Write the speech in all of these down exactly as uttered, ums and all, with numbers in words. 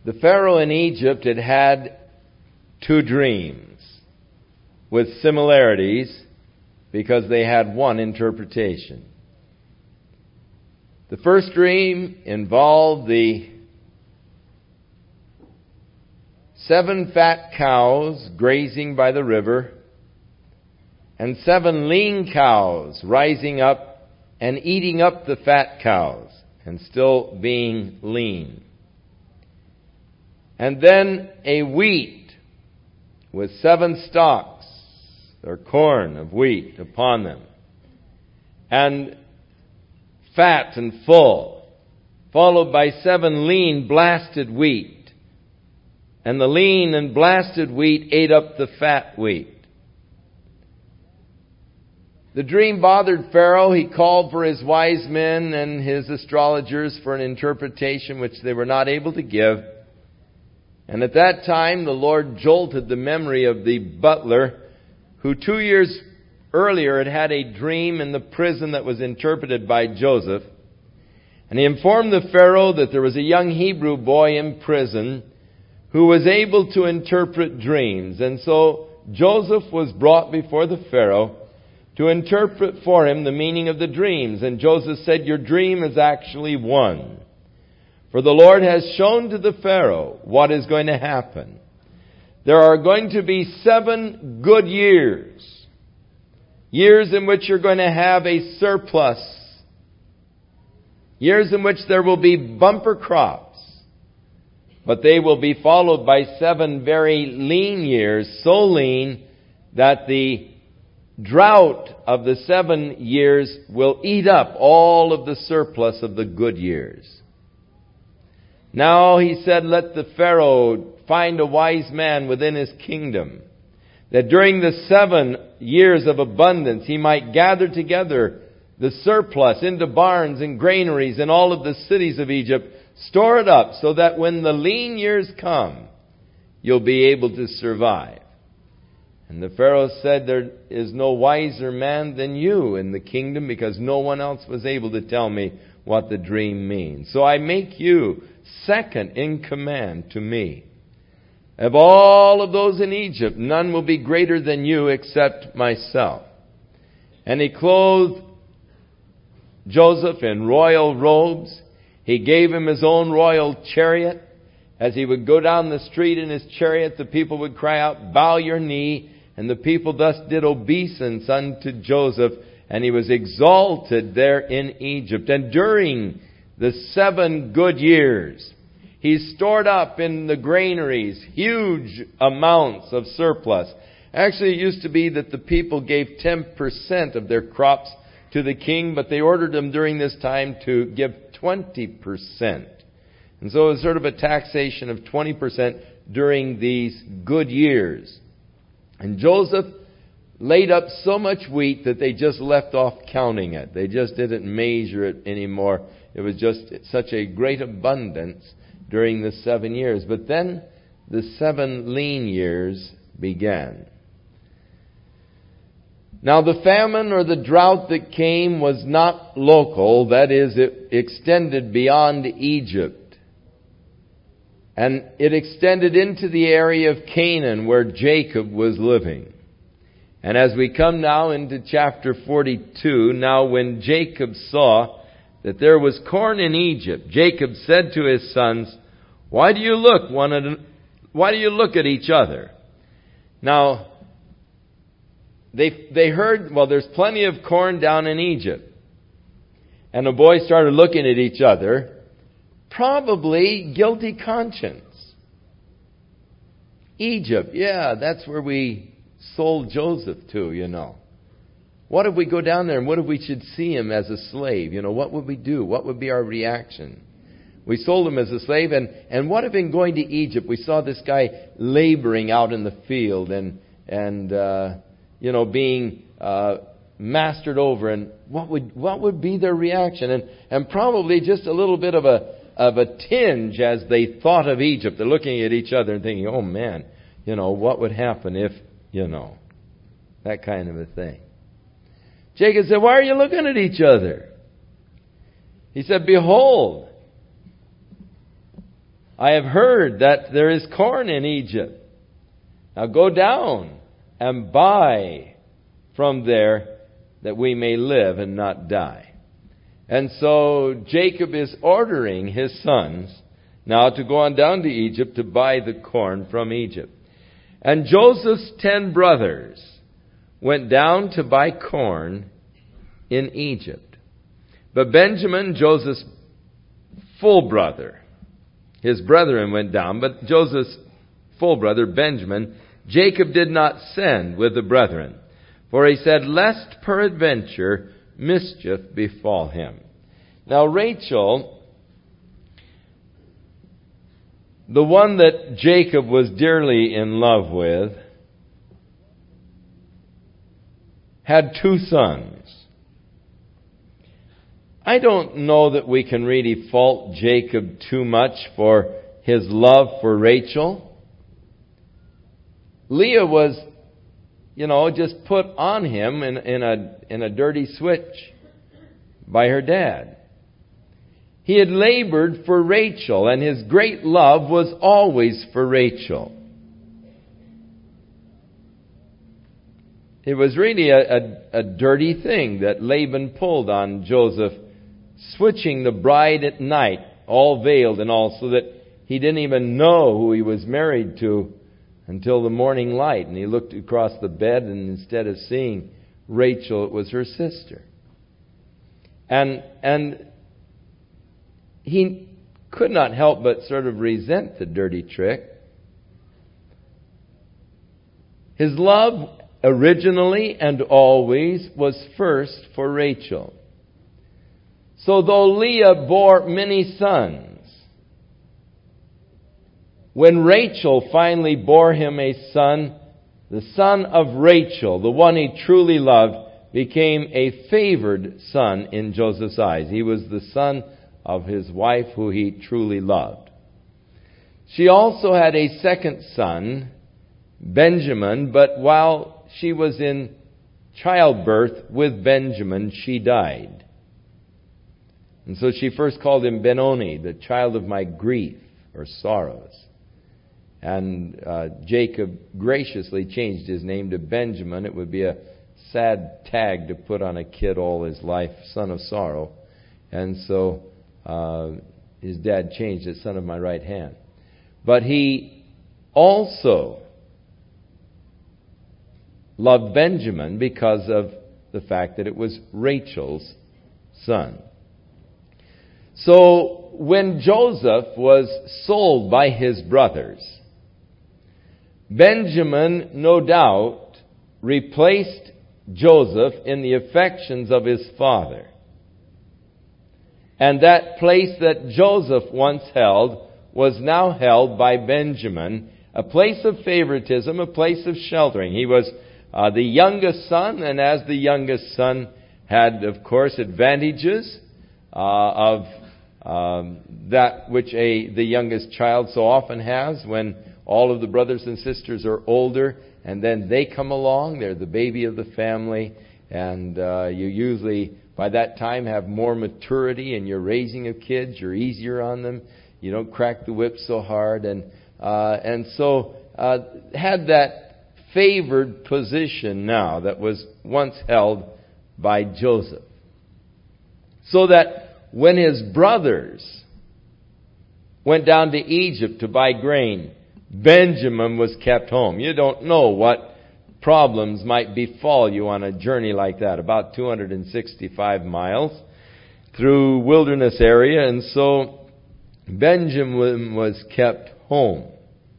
The Pharaoh in Egypt had had two dreams with similarities because they had one interpretation. The first dream involved the seven fat cows grazing by the river and seven lean cows rising up and eating up the fat cows and still being lean. And then a wheat with seven stalks, or corn of wheat upon them, and fat and full, followed by seven lean blasted wheat. And the lean and blasted wheat ate up the fat wheat. The dream bothered Pharaoh. He called for his wise men and his astrologers for an interpretation which they were not able to give. And at that time, the Lord jolted the memory of the butler who two years earlier had had a dream in the prison that was interpreted by Joseph. And he informed the Pharaoh that there was a young Hebrew boy in prison who was able to interpret dreams. And so Joseph was brought before the Pharaoh to interpret for him the meaning of the dreams. And Joseph said, "Your dream is actually one. For the Lord has shown to the Pharaoh what is going to happen. There are going to be seven good years. Years in which you're going to have a surplus. Years in which there will be bumper crops. But they will be followed by seven very lean years, so lean that the drought of the seven years will eat up all of the surplus of the good years. Now," he said, "let the Pharaoh find a wise man within his kingdom, that during the seven years of abundance he might gather together the surplus into barns and granaries in all of the cities of Egypt, store it up so that when the lean years come, you'll be able to survive." And the Pharaoh said, "There is no wiser man than you in the kingdom, because no one else was able to tell me what the dream means. So I make you second in command to me. Of all of those in Egypt, none will be greater than you except myself." And he clothed Joseph in royal robes. He gave him his own royal chariot. As he would go down the street in his chariot, the people would cry out, "Bow your knee." And the people thus did obeisance unto Joseph, and he was exalted there in Egypt. And during the seven good years, he stored up in the granaries huge amounts of surplus. Actually, it used to be that the people gave ten percent of their crops to the king, but they ordered them during this time to give twenty percent. And so it was sort of a taxation of twenty percent during these good years. And Joseph laid up so much wheat that they just left off counting it. They just didn't measure it anymore. It was just such a great abundance during the seven years. But then the seven lean years began. Now the famine or the drought that came was not local. That is, it extended beyond Egypt. And it extended into the area of Canaan where Jacob was living. And as we come now into chapter forty-two, now when Jacob saw that there was corn in Egypt, Jacob said to his sons, Why do you look one at, why do you look at each other? Now, they they heard, well, there's plenty of corn down in Egypt. And the boys started looking at each other. Probably guilty conscience. Egypt, yeah, that's where we sold Joseph to, you know. What if we go down there and what if we should see him as a slave? You know, what would we do? What would be our reaction? We sold him as a slave, and, and what if in going to Egypt we saw this guy laboring out in the field and, and uh, you know, being uh, mastered over, and what would what would be their reaction? And, and probably just a little bit of a of a tinge as they thought of Egypt. They're looking at each other and thinking, oh man, you know, what would happen if, you know, that kind of a thing. Jacob said, why are you looking at each other? He said, behold, I have heard that there is corn in Egypt. Now go down and buy from there that we may live and not die. And so Jacob is ordering his sons now to go on down to Egypt to buy the corn from Egypt. And Joseph's ten brothers went down to buy corn in Egypt. But Benjamin, Joseph's full brother, his brethren went down, but Joseph's full brother, Benjamin, Jacob did not send with the brethren. For he said, lest peradventure mischief befall him. Now Rachel, the one that Jacob was dearly in love with, had two sons. I don't know that we can really fault Jacob too much for his love for Rachel. Leah was, you know, just put on him in, in a in a dirty switch by her dad. He had labored for Rachel, and his great love was always for Rachel. It was really a, a, a dirty thing that Laban pulled on Joseph, switching the bride at night, all veiled and all, so that he didn't even know who he was married to until the morning light. And he looked across the bed, and instead of seeing Rachel, it was her sister. And and he could not help but sort of resent the dirty trick. His love originally and always was first for Rachel. So though Leah bore many sons, when Rachel finally bore him a son, the son of Rachel, the one he truly loved, became a favored son in Joseph's eyes. He was the son of his wife who he truly loved. She also had a second son, Benjamin, but while she was in childbirth with Benjamin, she died. And so she first called him Benoni, the child of my grief or sorrows. And uh, Jacob graciously changed his name to Benjamin. It would be a sad tag to put on a kid all his life, son of sorrow. And so uh, his dad changed it, son of my right hand. But he also loved Benjamin because of the fact that it was Rachel's son. So when Joseph was sold by his brothers, Benjamin, no doubt, replaced Joseph in the affections of his father. And that place that Joseph once held was now held by Benjamin, a place of favoritism, a place of sheltering. He was uh, the youngest son, and as the youngest son had, of course, advantages uh, of um, that which a the youngest child so often has when all of the brothers and sisters are older, and then they come along. They're the baby of the family, and uh, you usually, by that time, have more maturity in your raising of kids. You're easier on them. You don't crack the whip so hard. And uh, and so uh, had that favored position now that was once held by Joseph. So that when his brothers went down to Egypt to buy grain, Benjamin was kept home. You don't know what problems might befall you on a journey like that, about two hundred sixty-five miles through wilderness area, and so Benjamin was kept home,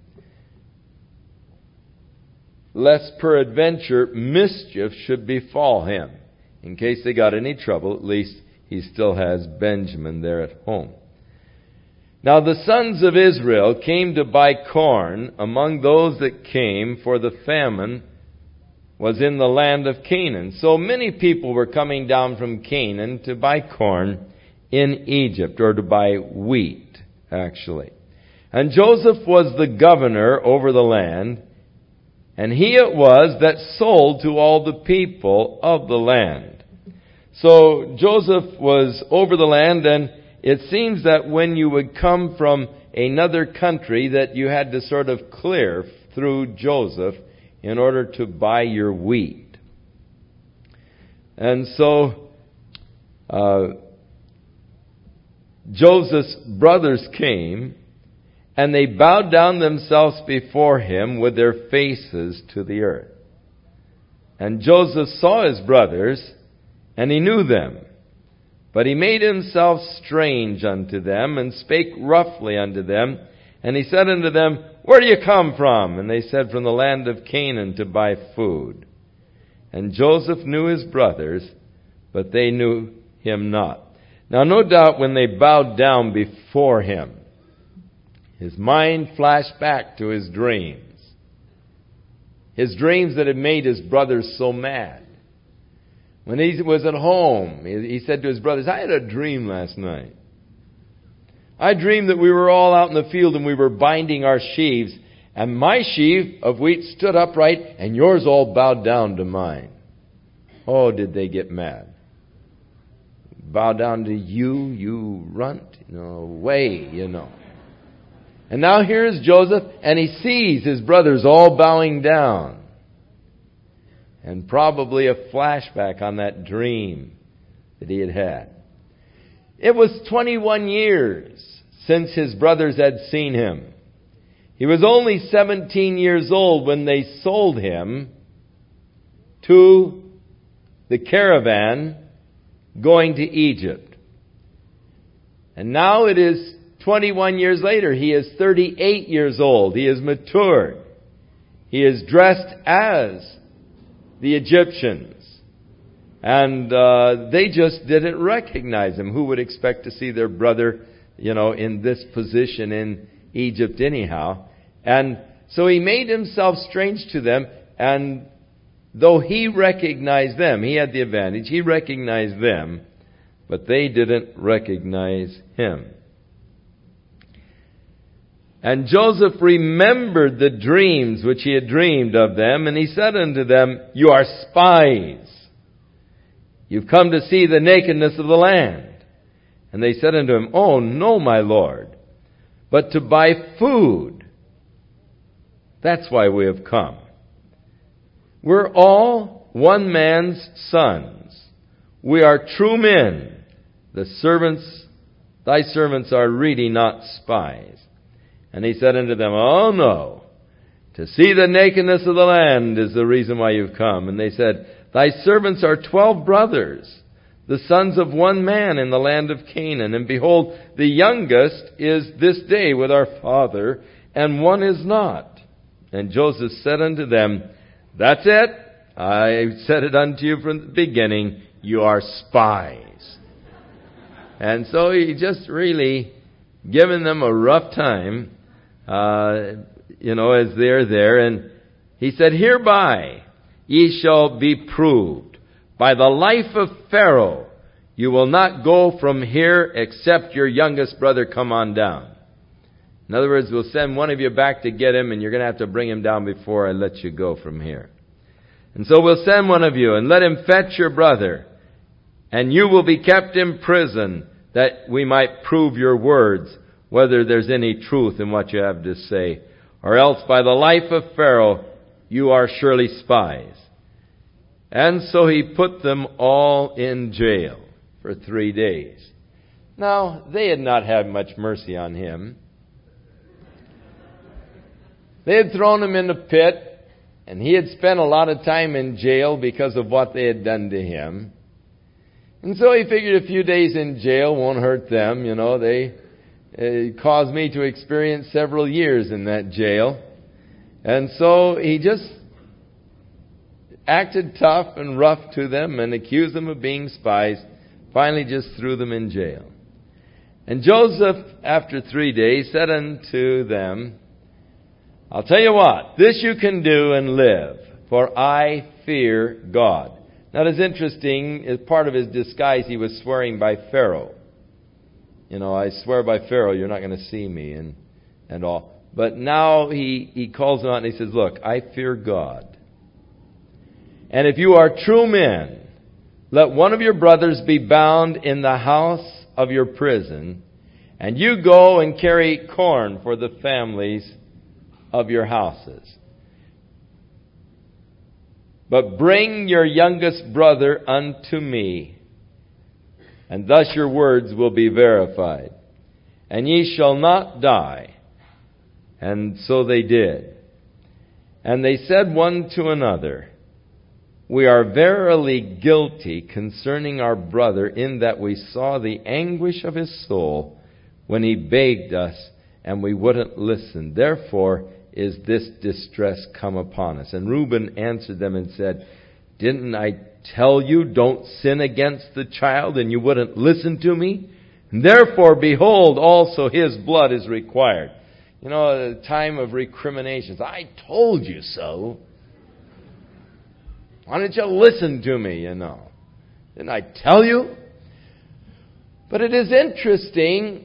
lest peradventure mischief should befall him. In case they got any trouble, at least he still has Benjamin there at home. Now the sons of Israel came to buy corn among those that came, for the famine was in the land of Canaan. So many people were coming down from Canaan to buy corn in Egypt, or to buy wheat, actually. And Joseph was the governor over the land, and he it was that sold to all the people of the land. So Joseph was over the land, and it seems that when you would come from another country that you had to sort of clear through Joseph in order to buy your wheat. And so uh, Joseph's brothers came, and they bowed down themselves before him with their faces to the earth. And Joseph saw his brothers, and he knew them. But he made himself strange unto them, and spake roughly unto them. And he said unto them, Where do you come from? And they said, From the land of Canaan to buy food. And Joseph knew his brothers, but they knew him not. Now no doubt when they bowed down before him, his mind flashed back to his dreams. His dreams that had made his brothers so mad. When he was at home, he said to his brothers, I had a dream last night. I dreamed that we were all out in the field and we were binding our sheaves, and my sheaf of wheat stood upright and yours all bowed down to mine. Oh, did they get mad. Bow down to you, you runt? No way, you know. And now here's Joseph, and he sees his brothers all bowing down. And probably a flashback on that dream that he had had. It was twenty-one years since his brothers had seen him. He was only seventeen years old when they sold him to the caravan going to Egypt. And now it is twenty-one years later. He is thirty-eight years old. He is matured. He is dressed as the Egyptians. And uh, they just didn't recognize him. Who would expect to see their brother, you know, in this position in Egypt anyhow? And so he made himself strange to them. And though he recognized them, he had the advantage. He recognized them, but they didn't recognize him. And Joseph remembered the dreams which he had dreamed of them, and he said unto them, You are spies. You've come to see the nakedness of the land. And they said unto him, Oh, no, my lord, but to buy food. That's why we have come. We're all one man's sons. We are true men. The servants, thy servants are really not spies. And he said unto them, Oh, no, to see the nakedness of the land is the reason why you've come. And they said, Thy servants are twelve brothers, the sons of one man in the land of Canaan. And behold, the youngest is this day with our father, and one is not. And Joseph said unto them, That's it. I said it unto you from the beginning. You are spies. And so he just really given them a rough time, uh, you know, as they're there. And he said, Hereby ye shall be proved. By the life of Pharaoh, you will not go from here except your youngest brother come on down. In other words, we'll send one of you back to get him, and you're going to have to bring him down before I let you go from here. And so we'll send one of you, and let him fetch your brother, and you will be kept in prison, that we might prove your words, whether there's any truth in what you have to say. Or else by the life of Pharaoh, you are surely spies. And so he put them all in jail for three days. Now, they had not had much mercy on him. They had thrown him in the pit, and he had spent a lot of time in jail because of what they had done to him. And so he figured a few days in jail won't hurt them. You know, they uh, caused me to experience several years in that jail. And so he just acted tough and rough to them and accused them of being spies. Finally just threw them in jail. And Joseph, after three days, said unto them, I'll tell you what, this you can do and live, for I fear God. Now, it's interesting, as part of his disguise, he was swearing by Pharaoh. You know, I swear by Pharaoh, you're not going to see me and, and all. But now he, he calls him out and he says, Look, I fear God. And if you are true men, let one of your brothers be bound in the house of your prison, And you go and carry corn for the families of your houses. But bring your youngest brother unto me, and thus your words will be verified. And ye shall not die. And so they did. And they said one to another, We are verily guilty concerning our brother, in that we saw the anguish of his soul when he begged us, and we wouldn't listen. Therefore is this distress come upon us. And Reuben answered them and said, Didn't I tell you, don't sin against the child, and you wouldn't listen to me? And therefore, behold, also his blood is required. You know, a time of recriminations. I told you so. Why didn't you listen to me, you know? Didn't I tell you? But it is interesting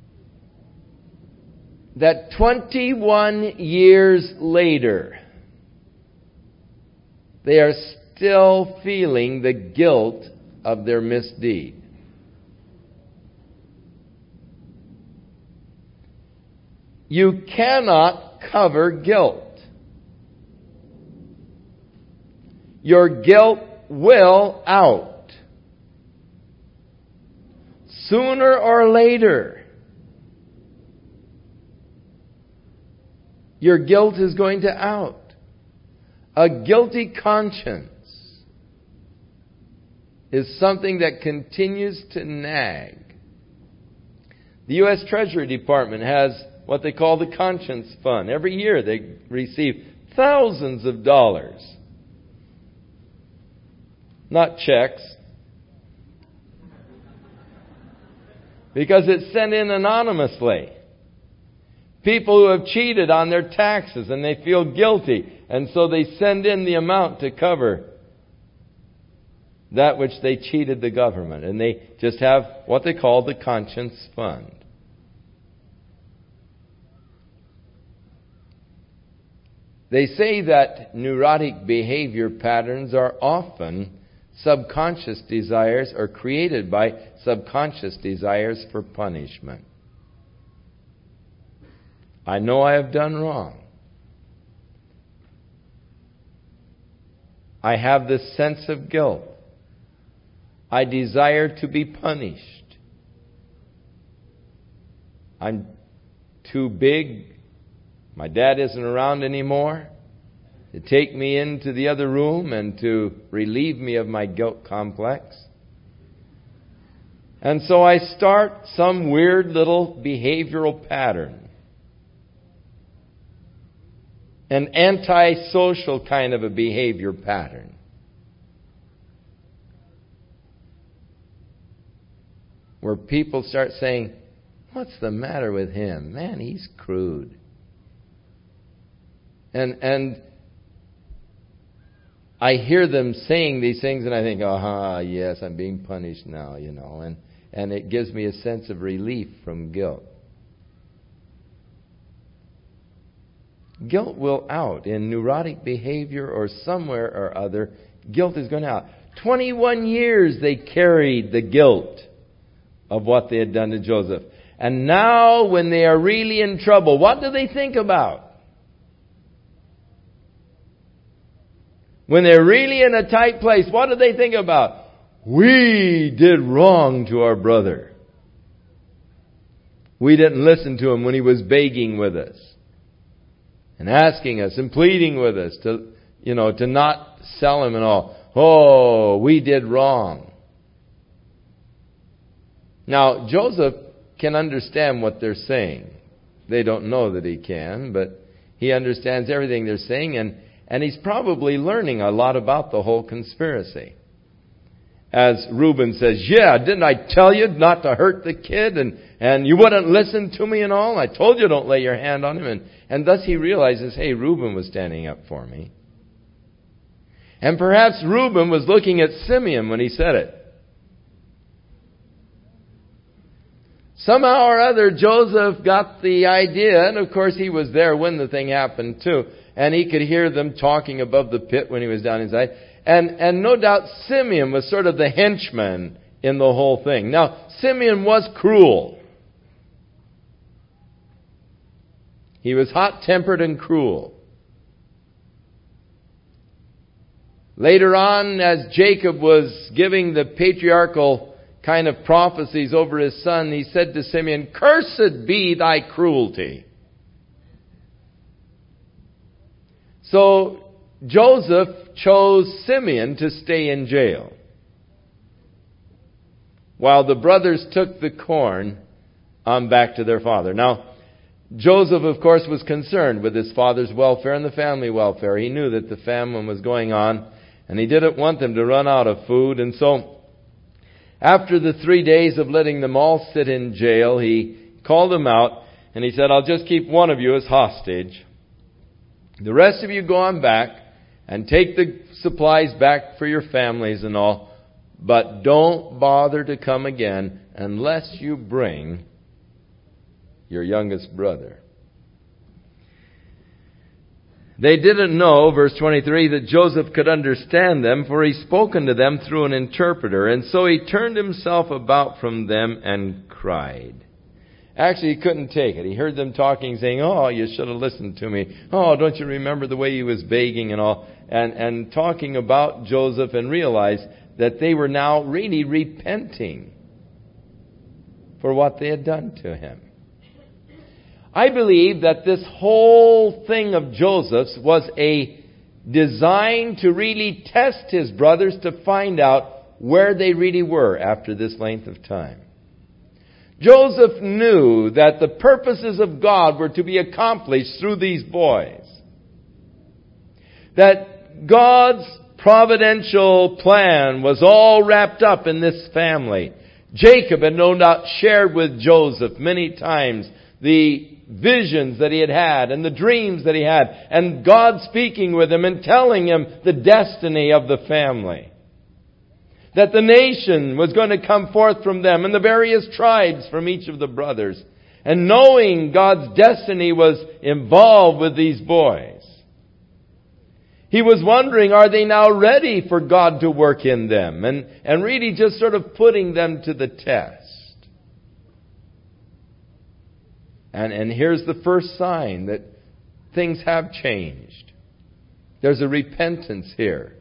that twenty-one years later, they are still feeling the guilt of their misdeed. You cannot cover guilt. Your guilt will out. Sooner or later, your guilt is going to out. A guilty conscience is something that continues to nag. The U S Treasury Department has what they call the Conscience Fund. Every year they receive thousands of dollars. Not checks. Because it's sent in anonymously. People who have cheated on their taxes and they feel guilty, and so they send in the amount to cover that which they cheated the government. And they just have what they call the Conscience Fund. They say that neurotic behavior patterns are often subconscious desires, or created by subconscious desires for punishment. I know I have done wrong. I have this sense of guilt. I desire to be punished. I'm too big. My dad isn't around anymore to take me into the other room and to relieve me of my guilt complex. And so I start some weird little behavioral pattern. An antisocial kind of a behavior pattern. Where people start saying, what's the matter with him? Man, he's crude. And and I hear them saying these things and I think, aha, yes, I'm being punished now, you know. And, and it gives me a sense of relief from guilt. Guilt will out in neurotic behavior or somewhere or other. Guilt is going out. twenty-one years they carried the guilt of what they had done to Joseph. And now when they are really in trouble, what do they think about? When they're really in a tight place, what do they think about? We did wrong to our brother. We didn't listen to him when he was begging with us and asking us and pleading with us to, you know, to not sell him and all. Oh, we did wrong. Now, Joseph can understand what they're saying. They don't know that he can, but he understands everything they're saying, and, and he's probably learning a lot about the whole conspiracy. As Reuben says, yeah, didn't I tell you not to hurt the kid, and, and you wouldn't listen to me and all? I told you don't lay your hand on him. And, and thus he realizes, hey, Reuben was standing up for me. And perhaps Reuben was looking at Simeon when he said it. Somehow or other, Joseph got the idea, and of course he was there when the thing happened too, and he could hear them talking above the pit when he was down inside. And, and no doubt Simeon was sort of the henchman in the whole thing. Now, Simeon was cruel. He was hot-tempered and cruel. Later on, as Jacob was giving the patriarchal kind of prophecies over his son, he said to Simeon, "Cursed be thy cruelty." So Joseph chose Simeon to stay in jail, while the brothers took the corn on back to their father. Now, Joseph, of course, was concerned with his father's welfare and the family welfare. He knew that the famine was going on, and he didn't want them to run out of food. And so, after the three days of letting them all sit in jail, he called them out, and he said, "I'll just keep one of you as hostage. The rest of you go on back and take the supplies back for your families and all, but don't bother to come again unless you bring your youngest brother." They didn't know, verse twenty-three, that Joseph could understand them, for he spoken to them through an interpreter. And so he turned himself about from them and cried. Actually, he couldn't take it. He heard them talking, saying, "Oh, you should have listened to me. Oh, don't you remember the way he was begging and all?" And, and talking about Joseph, and realized that they were now really repenting for what they had done to him. I believe that this whole thing of Joseph's was a design to really test his brothers to find out where they really were after this length of time. Joseph knew that the purposes of God were to be accomplished through these boys. That God's providential plan was all wrapped up in this family. Jacob had no doubt shared with Joseph many times the visions that he had had and the dreams that he had, and God speaking with him and telling him the destiny of the family. That the nation was going to come forth from them, and the various tribes from each of the brothers. And knowing God's destiny was involved with these boys, he was wondering, are they now ready for God to work in them? And, and really just sort of putting them to the test. And, and here's the first sign that things have changed. There's a repentance here.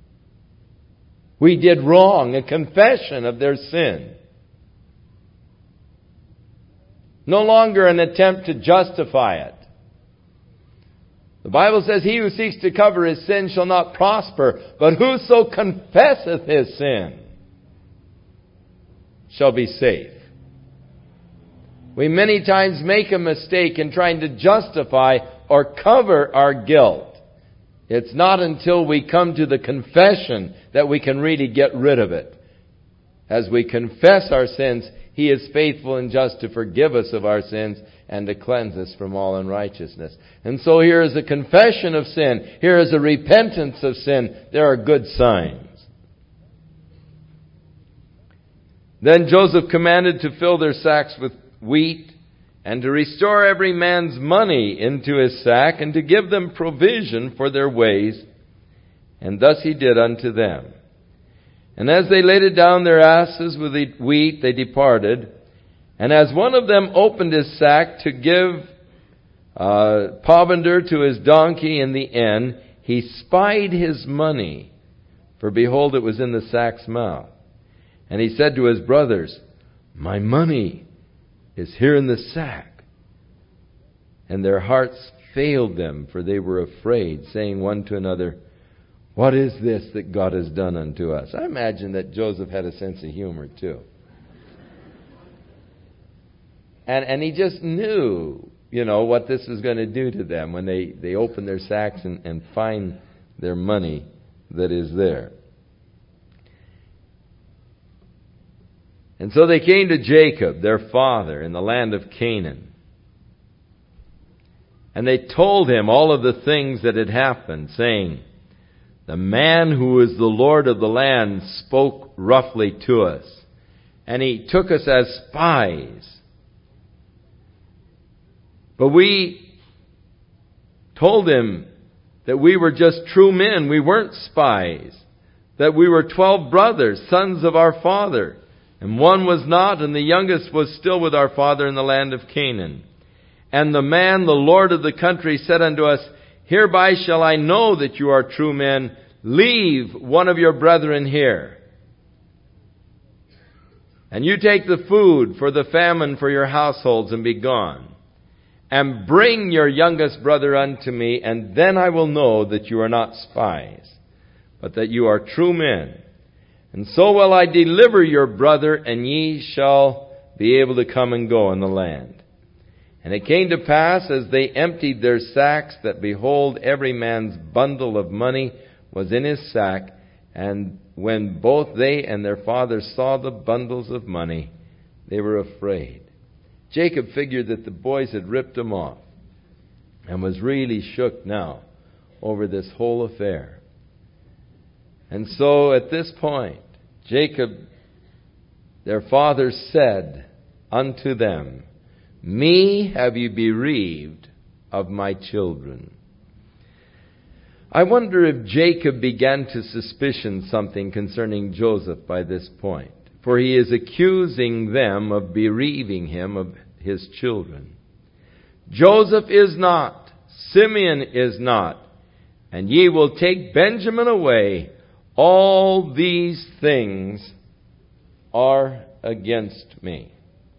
We did wrong, a confession of their sin. No longer an attempt to justify it. The Bible says, "He who seeks to cover his sin shall not prosper, but whoso confesseth his sin shall be safe." We many times make a mistake in trying to justify or cover our guilt. It's not until we come to the confession that we can really get rid of it. As we confess our sins, He is faithful and just to forgive us of our sins and to cleanse us from all unrighteousness. And so here is a confession of sin. Here is a repentance of sin. There are good signs. Then Joseph commanded to fill their sacks with wheat, and to restore every man's money into his sack, and to give them provision for their ways. And thus he did unto them. And as they laded down their asses with the wheat, they departed. And as one of them opened his sack to give uh, provender to his donkey in the inn, he spied his money, for behold, it was in the sack's mouth. And he said to his brothers, "My money is here in the sack." And their hearts failed them, for they were afraid, saying one to another, "What is this that God has done unto us?" I imagine that Joseph had a sense of humor too. And and he just knew, you know, what this was going to do to them when they, they open their sacks and, and find their money that is there. And so they came to Jacob, their father, in the land of Canaan. And they told him all of the things that had happened, saying, "The man who is the Lord of the land spoke roughly to us, and he took us as spies. But we told him that we were just true men. We weren't spies. That we were twelve brothers, sons of our father. And one was not, and the youngest was still with our father in the land of Canaan. And the man, the lord of the country, said unto us, Hereby shall I know that you are true men. Leave one of your brethren here. And you take the food for the famine for your households, and be gone. And bring your youngest brother unto me, and then I will know that you are not spies, but that you are true men. And so will I deliver your brother, and ye shall be able to come and go in the land. And it came to pass, as they emptied their sacks, that behold, every man's bundle of money was in his sack. And when both they and their father saw the bundles of money, they were afraid. Jacob figured that the boys had ripped him off, and was really shook now over this whole affair. And so at this point, Jacob, their father, said unto them, Me have you bereaved of my children. I wonder if Jacob began to suspicion something concerning Joseph by this point, for he is accusing them of bereaving him of his children. Joseph is not, Simeon is not, and ye will take Benjamin away. All these things are against me.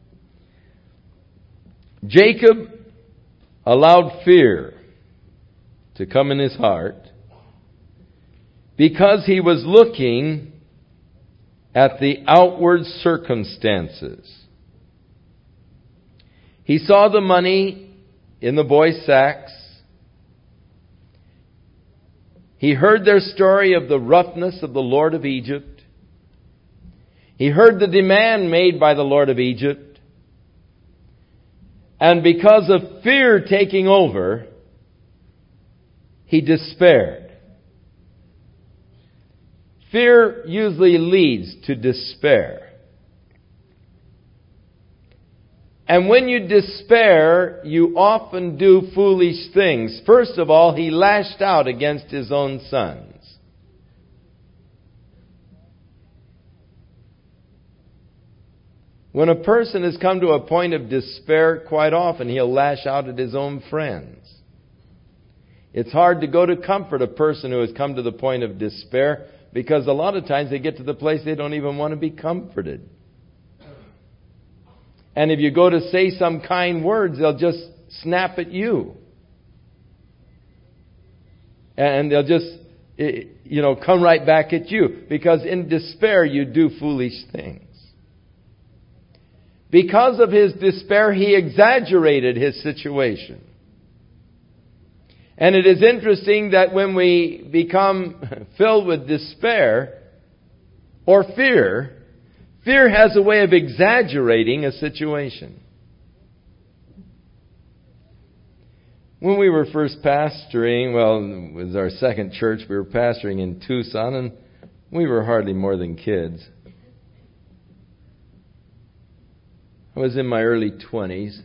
Jacob allowed fear to come in his heart because he was looking at the outward circumstances. He saw the money in the boys' sacks. He heard their story of the roughness of the Lord of Egypt. He heard the demand made by the Lord of Egypt. And because of fear taking over, he despaired. Fear usually leads to despair. And when you despair, you often do foolish things. First of all, he lashed out against his own sons. When a person has come to a point of despair, quite often he'll lash out at his own friends. It's hard to go to comfort a person who has come to the point of despair, because a lot of times they get to the place they don't even want to be comforted. And if you go to say some kind words, they'll just snap at you. And they'll just, you know, come right back at you. Because in despair, you do foolish things. Because of his despair, he exaggerated his situation. And it is interesting that when we become filled with despair or fear, fear has a way of exaggerating a situation. When we were first pastoring, well, it was our second church, we were pastoring in Tucson, and we were hardly more than kids. I was in my early twenties.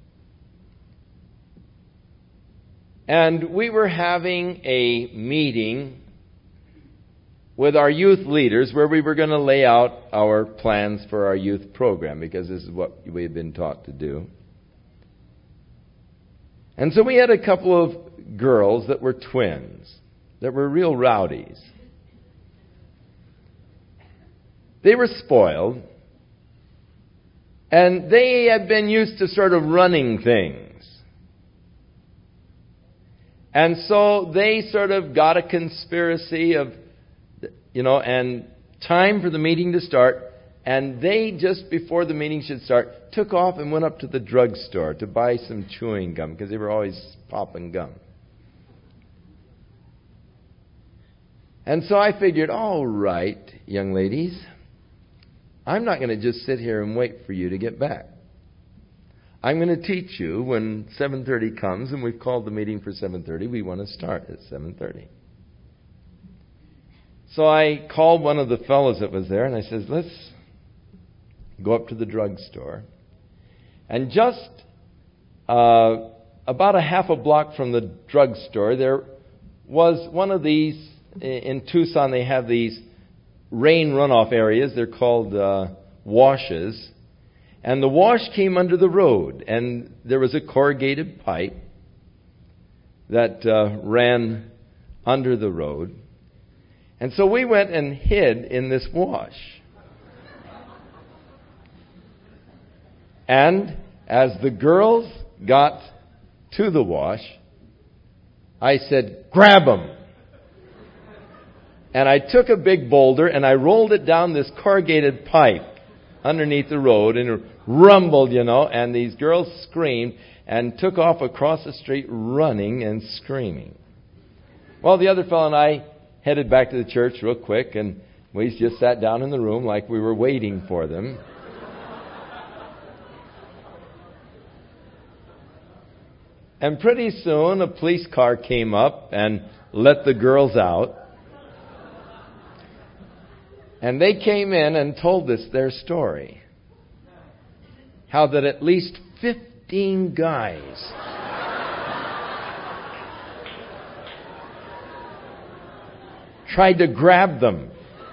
And we were having a meeting with our youth leaders where we were going to lay out our plans for our youth program, because this is what we had been taught to do. And so we had a couple of girls that were twins, that were real rowdies. They were spoiled, and they had been used to sort of running things. And so they sort of got a conspiracy of, you know, and time for the meeting to start. And they, just before the meeting should start, took off and went up to the drugstore to buy some chewing gum, because they were always popping gum. And so I figured, all right, young ladies, I'm not going to just sit here and wait for you to get back. I'm going to teach you when seven thirty comes, and we've called the meeting for seven thirty. We want to start at seven thirty. So I called one of the fellows that was there, and I said, let's go up to the drugstore. And just uh, about a half a block from the drugstore, there was one of these, in Tucson they have these rain runoff areas. They're called uh, washes. And the wash came under the road, and there was a corrugated pipe that uh, ran under the road. And so we went and hid in this wash. And as the girls got to the wash, I said, "Grab them." And I took a big boulder and I rolled it down this corrugated pipe underneath the road, and it rumbled, you know, and these girls screamed and took off across the street running and screaming. Well, the other fellow and I headed back to the church real quick, and we just sat down in the room like we were waiting for them. And pretty soon a police car came up and let the girls out. And they came in and told us their story. How that at least fifteen guys tried to grab them.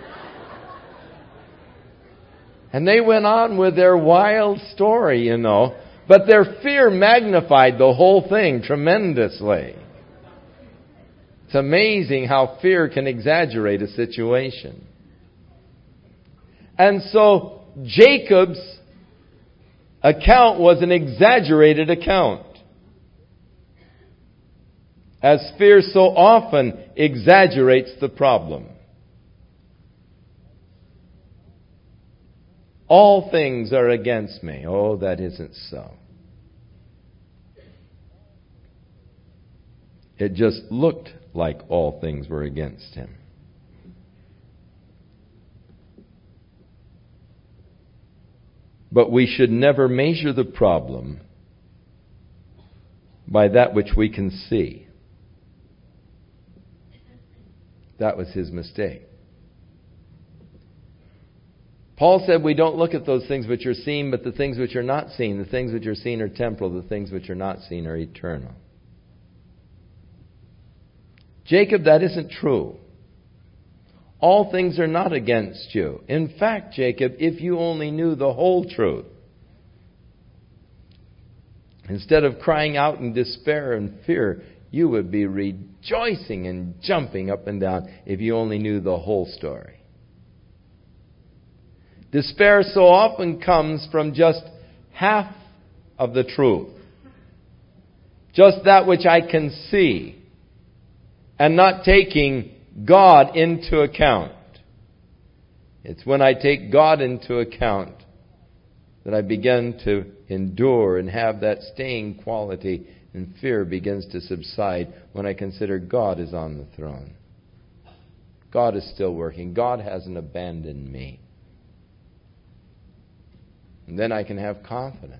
And they went on with their wild story, you know. But their fear magnified the whole thing tremendously. It's amazing how fear can exaggerate a situation. And so Jacob's account was an exaggerated account, as fear so often exaggerates the problem. All things are against me. Oh, that isn't so. It just looked like all things were against him. But we should never measure the problem by that which we can see. That was his mistake. Paul said we don't look at those things which are seen, but the things which are not seen. The things which are seen are temporal. The things which are not seen are eternal. Jacob, that isn't true. All things are not against you. In fact, Jacob, if you only knew the whole truth, instead of crying out in despair and fear, you would be rejoicing and jumping up and down if you only knew the whole story. Despair so often comes from just half of the truth. Just that which I can see, and not taking God into account. It's when I take God into account that I begin to endure and have that staying quality, and fear begins to subside when I consider God is on the throne. God is still working. God hasn't abandoned me. And then I can have confidence.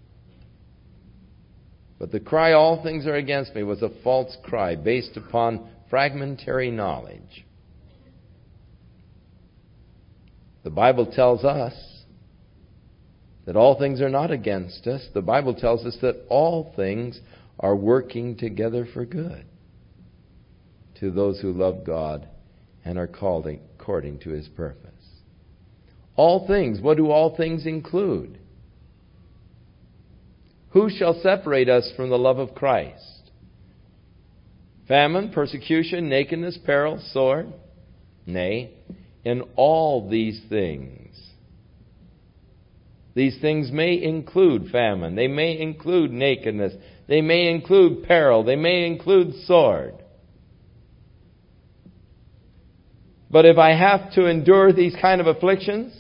But the cry, all things are against me, was a false cry based upon fragmentary knowledge. The Bible tells us that all things are not against us. The Bible tells us that all things are working together for good to those who love God and are called according to His purpose. All things. What do all things include? Who shall separate us from the love of Christ? Famine, persecution, nakedness, peril, sword? Nay, in all these things. These things may include famine. They may include nakedness. They may include peril. They may include sword. But if I have to endure these kind of afflictions,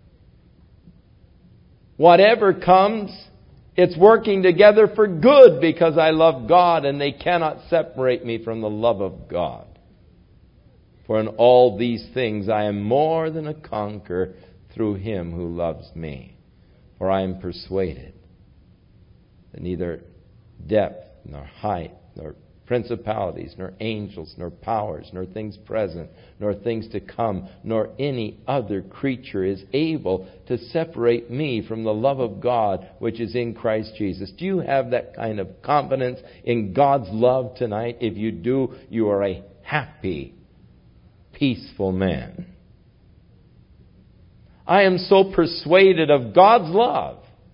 whatever comes, it's working together for good because I love God, and they cannot separate me from the love of God. For in all these things I am more than a conqueror through Him who loves me. For I am persuaded that neither depth, nor height, nor principalities, nor angels, nor powers, nor things present, nor things to come, nor any other creature is able to separate me from the love of God which is in Christ Jesus. Do you have that kind of confidence in God's love tonight? If you do, you are a happy, peaceful man. I am so persuaded of God's love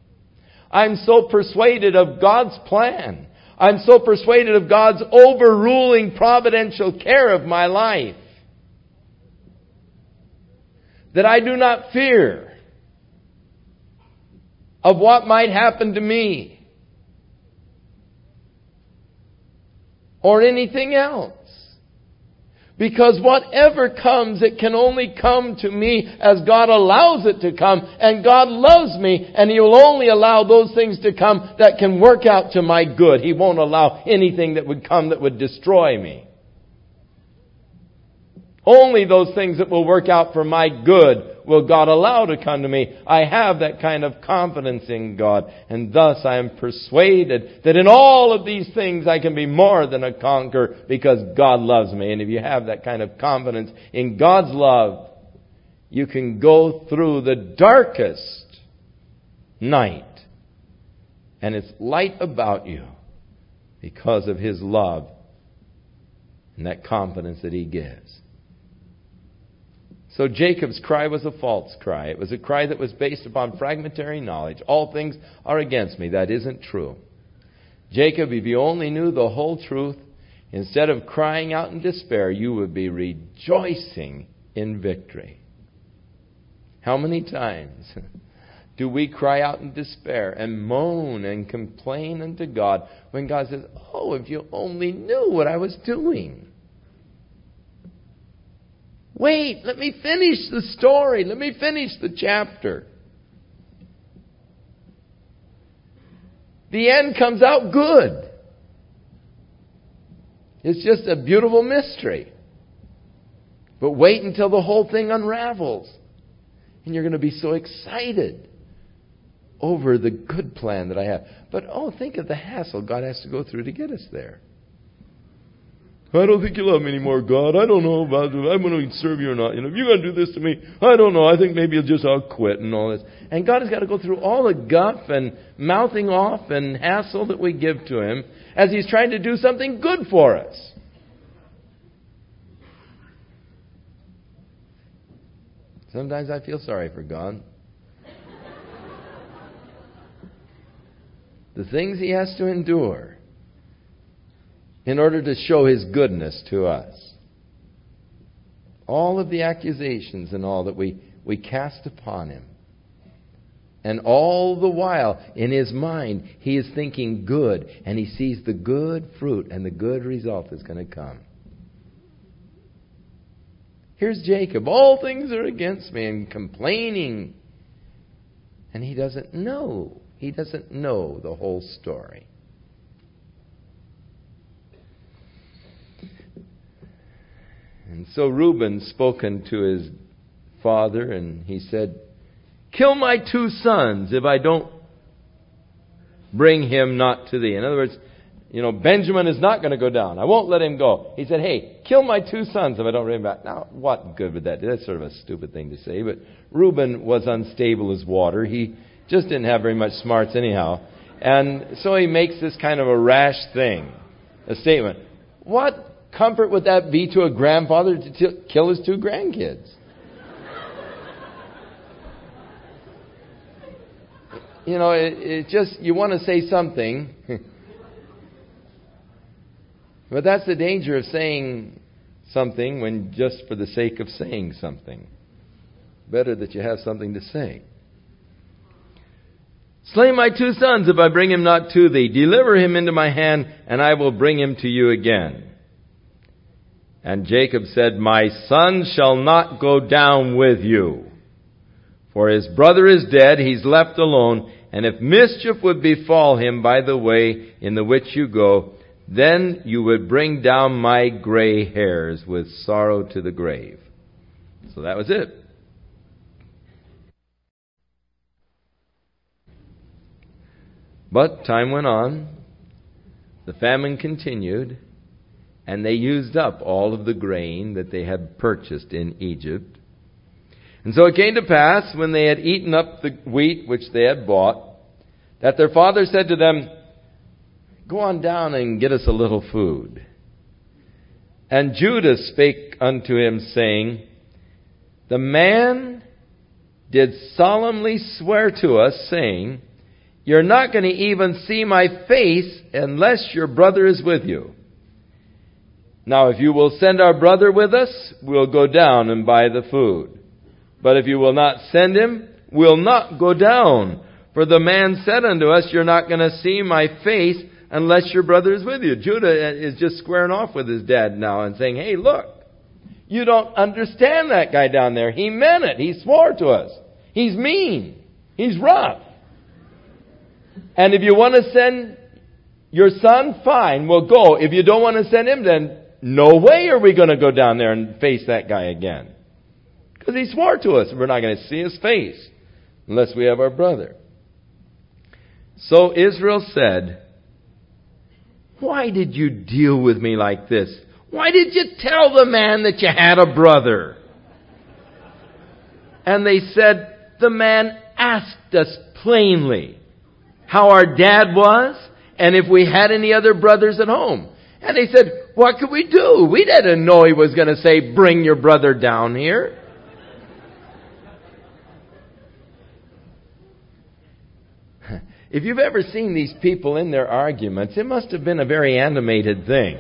I'm so persuaded of God's plan. I'm so persuaded of God's overruling providential care of my life that I do not fear of what might happen to me or anything else. Because whatever comes, it can only come to me as God allows it to come. And God loves me, and He will only allow those things to come that can work out to my good. He won't allow anything that would come that would destroy me. Only those things that will work out for my good will God allow to come to me. I have that kind of confidence in God. And thus I am persuaded that in all of these things I can be more than a conqueror because God loves me. And if you have that kind of confidence in God's love, you can go through the darkest night and it's light about you because of His love and that confidence that He gives. So Jacob's cry was a false cry. It was a cry that was based upon fragmentary knowledge. All things are against me. That isn't true. Jacob, if you only knew the whole truth, instead of crying out in despair, you would be rejoicing in victory. How many times do we cry out in despair and moan and complain unto God when God says, oh, if you only knew what I was doing. Wait, let me finish the story. Let me finish the chapter. The end comes out good. It's just a beautiful mystery. But wait until the whole thing unravels. And you're going to be so excited over the good plan that I have. But oh, think of the hassle God has to go through to get us there. I don't think you love me anymore, God. I don't know about it. I'm going to serve you or not. You know, if you're going to do this to me, I don't know. I think maybe you'll just I'll quit and all this. And God has got to go through all the guff and mouthing off and hassle that we give to Him as He's trying to do something good for us. Sometimes I feel sorry for God. The things He has to endure in order to show His goodness to us. All of the accusations and all that we, we cast upon Him. And all the while, in His mind, He is thinking good. And He sees the good fruit and the good result is going to come. Here's Jacob. All things are against me and complaining. And he doesn't know. He doesn't know the whole story. And so Reuben spoken to his father, and he said, kill my two sons if I don't bring him not to thee. In other words, you know, Benjamin is not going to go down. I won't let him go. He said, hey, kill my two sons if I don't bring him back. Now, what good would that do? That's sort of a stupid thing to say, but Reuben was unstable as water. He just didn't have very much smarts anyhow. And so he makes this kind of a rash thing, a statement. What comfort would that be to a grandfather to t- kill his two grandkids? You know, it, it just, you want to say something. But that's the danger of saying something when just for the sake of saying something. Better that you have something to say. Slay my two sons if I bring him not to thee. Deliver him into my hand, and I will bring him to you again. And Jacob said, my son shall not go down with you. For his brother is dead, he's left alone. And if mischief would befall him by the way in the which you go, then you would bring down my gray hairs with sorrow to the grave. So that was it. But time went on. The famine continued. And they used up all of the grain that they had purchased in Egypt. And so it came to pass, when they had eaten up the wheat which they had bought, that their father said to them, go on down and get us a little food. And Judah spake unto him, saying, the man did solemnly swear to us, saying, You're not going to even see my face unless your brother is with you. Now, if you will send our brother with us, we'll go down and buy the food. But if you will not send him, we'll not go down. For the man said unto us, you're not going to see my face unless your brother is with you. Judah is just squaring off with his dad now and saying, hey, look, you don't understand that guy down there. He meant it. He swore to us. He's mean. He's rough. And if you want to send your son, fine, we'll go. If you don't want to send him, then no way are we going to go down there and face that guy again. Because he swore to us, we're not going to see his face unless we have our brother. So Israel said, why did you deal with me like this? Why did you tell the man that you had a brother? And they said, the man asked us plainly how our dad was and if we had any other brothers at home. And they said, what could we do? We didn't know he was going to say, bring your brother down here. If you've ever seen these people in their arguments, it must have been a very animated thing.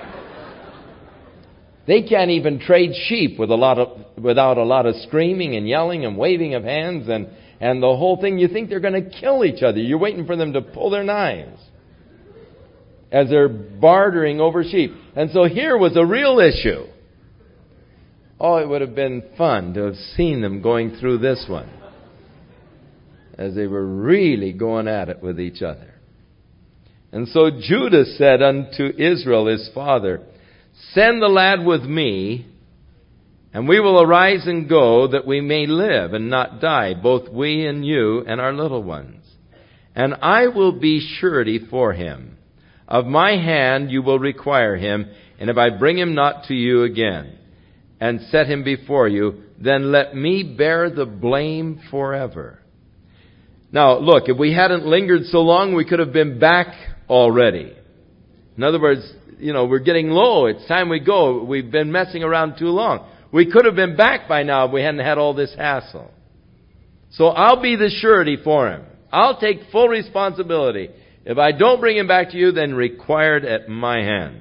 They can't even trade sheep with a lot of, without a lot of screaming and yelling and waving of hands and, and the whole thing. You think they're going to kill each other. You're waiting for them to pull their knives as they're bartering over sheep. And so here was a real issue. Oh, it would have been fun to have seen them going through this one, as they were really going at it with each other. And so Judah said unto Israel his father, send the lad with me, and we will arise and go, that we may live and not die, both we and you and our little ones. And I will be surety for him. Of my hand you will require him, and if I bring him not to you again, and set him before you, then let me bear the blame forever. Now, look, if we hadn't lingered so long, we could have been back already. In other words, you know, we're getting low. It's time we go. We've been messing around too long. We could have been back by now if we hadn't had all this hassle. So I'll be the surety for him. I'll take full responsibility. If I don't bring him back to you, then required at my hand.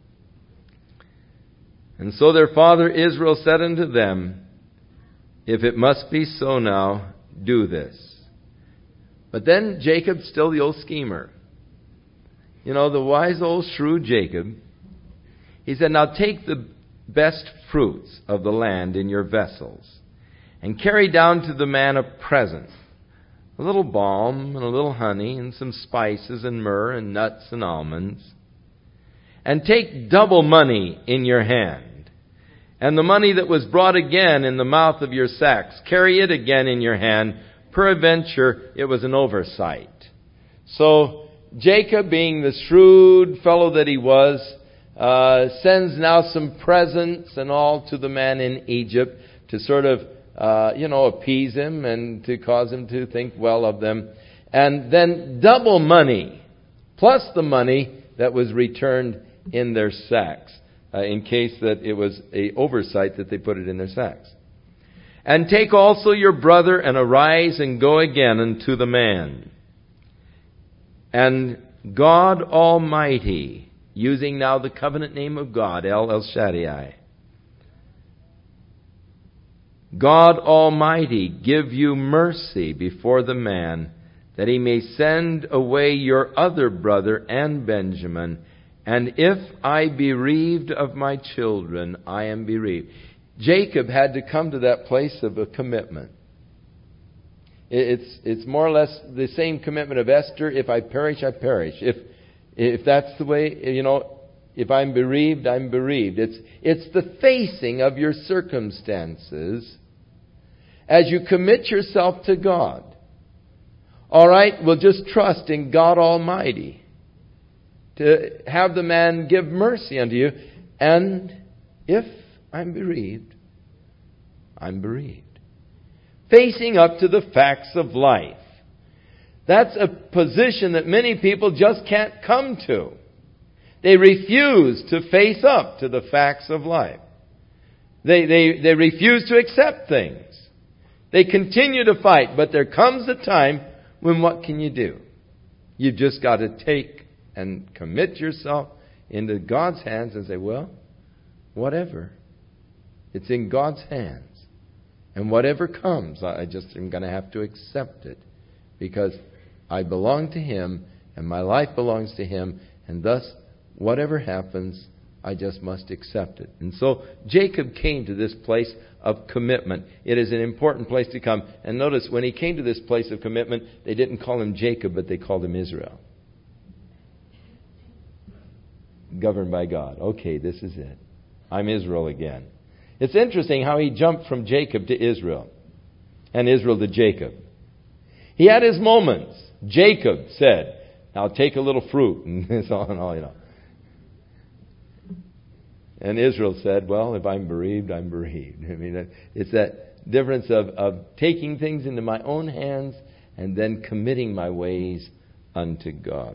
And so their father Israel said unto them, if it must be so now, do this. But then Jacob's still the old schemer. You know, the wise old shrewd Jacob. He said, now take the best fruits of the land in your vessels, and carry down to the man a present, a little balm and a little honey and some spices and myrrh and nuts and almonds. And take double money in your hand, and the money that was brought again in the mouth of your sacks, carry it again in your hand. Peradventure, it was an oversight. So Jacob, being the shrewd fellow that he was, uh, sends now some presents and all to the man in Egypt to sort of, uh, you know, appease him and to cause him to think well of them. And then double money, plus the money that was returned in their sacks, uh, in case that it was a oversight that they put it in their sacks. And take also your brother, and arise and go again unto the man. And God Almighty, using now the covenant name of God, El El Shaddai, God Almighty give you mercy before the man, that he may send away your other brother and Benjamin. And if I bereaved of my children, I am bereaved. Jacob had to come to that place of a commitment. It's it's more or less the same commitment of Esther. If I perish, I perish. If if that's the way, you know, if I'm bereaved, I'm bereaved. It's it's the facing of your circumstances as you commit yourself to God. All right, we'll just trust in God Almighty to have the man give mercy unto you. And if I'm bereaved, I'm bereaved. Facing up to the facts of life. That's a position that many people just can't come to. They refuse to face up to the facts of life. They, they, they refuse to accept things. They continue to fight, but there comes a time then what can you do? You've just got to take and commit yourself into God's hands and say, well, whatever. It's in God's hands. And whatever comes, I just am going to have to accept it. Because I belong to Him, and my life belongs to Him, and thus, whatever happens, I just must accept it. And so, Jacob came to this place of commitment. It is an important place to come. And notice, when he came to this place of commitment, they didn't call him Jacob, but they called him Israel. Governed by God. Okay, this is it. I'm Israel again. It's interesting how he jumped from Jacob to Israel, and Israel to Jacob. He had his moments. Jacob said, now take a little fruit, and so on and all, you know. And Israel said, well, if I'm bereaved, I'm bereaved. I mean, it's that difference of, of taking things into my own hands and then committing my ways unto God.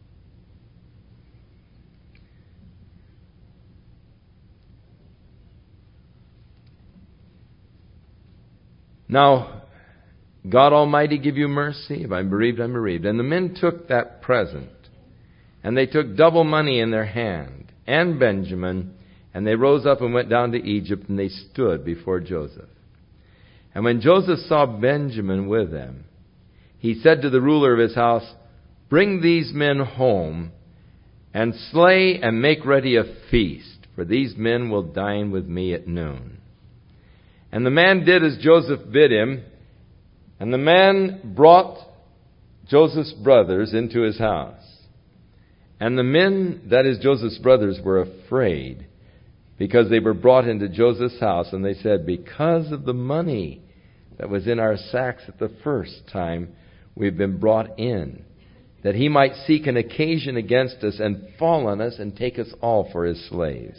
Now, God Almighty give you mercy. If I'm bereaved, I'm bereaved. And the men took that present, and they took double money in their hand, and Benjamin, and they rose up and went down to Egypt, and they stood before Joseph. And when Joseph saw Benjamin with them, he said to the ruler of his house, bring these men home, and slay and make ready a feast, for these men will dine with me at noon. And the man did as Joseph bid him, and the man brought Joseph's brothers into his house. And the men, that is Joseph's brothers, were afraid, because they were brought into Joseph's house, and they said, because of the money that was in our sacks at the first time, we've been brought in, that he might seek an occasion against us and fall on us and take us all for his slaves.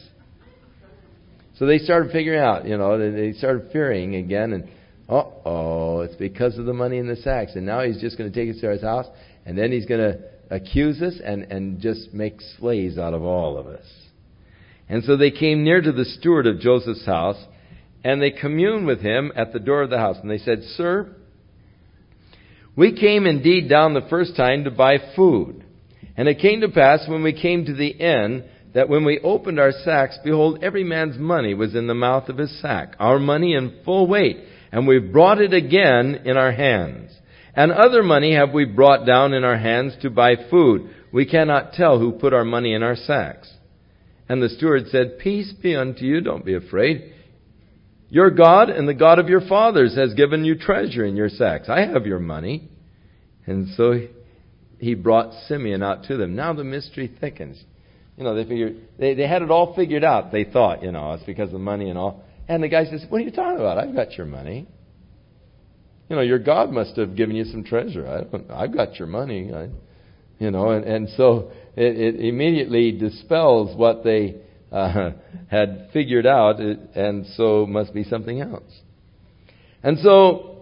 So they started figuring out, you know, they started fearing again, and uh-oh, it's because of the money in the sacks. And now he's just going to take us to his house, and then he's going to accuse us and, and just make slaves out of all of us. And so they came near to the steward of Joseph's house, and they communed with him at the door of the house. And they said, sir, we came indeed down the first time to buy food. And it came to pass when we came to the inn, that when we opened our sacks, behold, every man's money was in the mouth of his sack, our money in full weight, and we've brought it again in our hands. And other money have we brought down in our hands to buy food. We cannot tell who put our money in our sacks. And the steward said, peace be unto you, don't be afraid. Your God and the God of your fathers has given you treasure in your sacks. I have your money. And so he brought Simeon out to them. Now the mystery thickens. You know, they figured, they, they had it all figured out, they thought, you know, it's because of the money and all. And the guy says, what are you talking about? I've got your money. You know, your God must have given you some treasure. I don't, I've got your money. I, you know, and, and so it, it immediately dispels what they uh, had figured out, and so must be something else. And so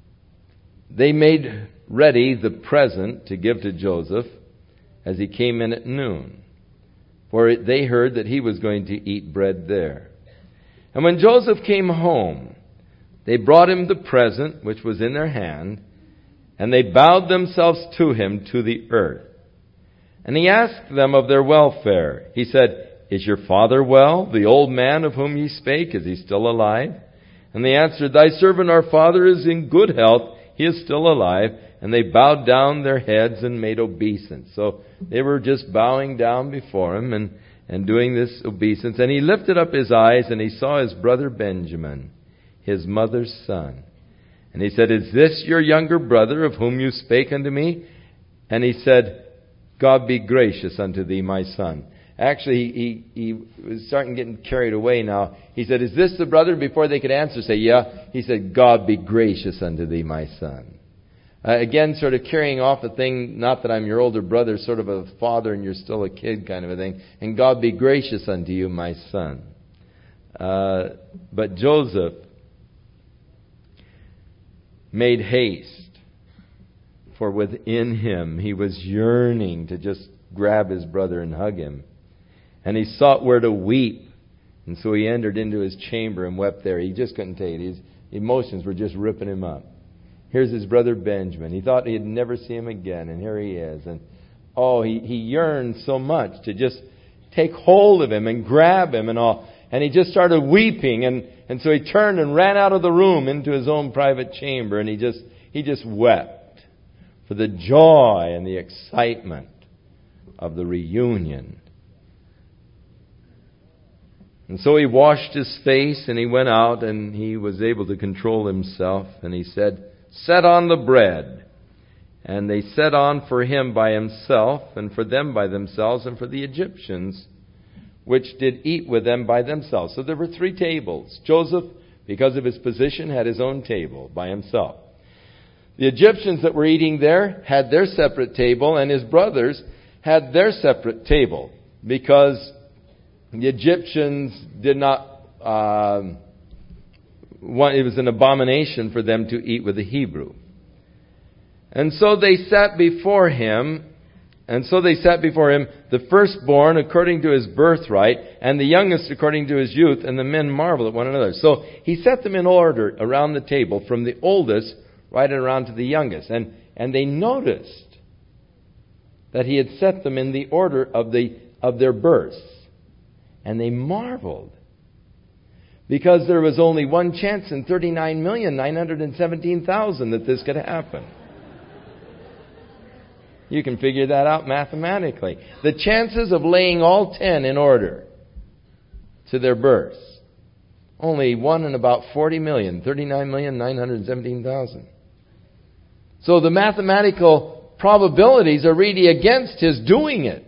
they made ready the present to give to Joseph as he came in at noon. For they heard that he was going to eat bread there. And when Joseph came home, they brought him the present which was in their hand, and they bowed themselves to him to the earth. And he asked them of their welfare. He said, is your father well, the old man of whom ye spake? Is he still alive? And they answered, thy servant our father is in good health. He is still alive. And they bowed down their heads and made obeisance. So they were just bowing down before him and, and doing this obeisance. And he lifted up his eyes and he saw his brother Benjamin, his mother's son. And he said, is this your younger brother of whom you spake unto me? And he said, God be gracious unto thee, my son. Actually, he, he, he was starting getting carried away now. He said, is this the brother? Before they could answer, say, yeah. He said, God be gracious unto thee, my son. Uh, again, sort of carrying off the thing, not that I'm your older brother, sort of a father and you're still a kid kind of a thing. And God be gracious unto you, my son. Uh, but Joseph made haste, for within him he was yearning to just grab his brother and hug him. And he sought where to weep. And so he entered into his chamber and wept there. He just couldn't take it. His emotions were just ripping him up. here's his brother Benjamin. He thought he'd never see him again, and here he is. And oh, he, he yearned so much to just take hold of him and grab him and all. And he just started weeping, and, and so he turned and ran out of the room into his own private chamber, and he just he just wept for the joy and the excitement of the reunion. And so he washed his face, and he went out, and he was able to control himself, and he said, "Set on the bread." And they set on for him by himself, and for them by themselves, and for the Egyptians, which did eat with them by themselves. So there were three tables. Joseph, because of his position, had his own table by himself. The Egyptians that were eating there had their separate table, and his brothers had their separate table, because the Egyptians did not um, want, it was an abomination for them to eat with a Hebrew. And so they sat before him, and so they sat before him, the firstborn according to his birthright, and the youngest according to his youth, and the men marveled at one another. So he set them in order around the table, from the oldest right around to the youngest. And, and they noticed that he had set them in the order of the of their births. And they marveled, because there was only one chance in thirty-nine million nine hundred seventeen thousand that this could happen. You can figure that out mathematically. The chances of laying all ten in order to their births, only one in about forty million, thirty-nine million nine hundred seventeen thousand. So the mathematical probabilities are really against his doing it.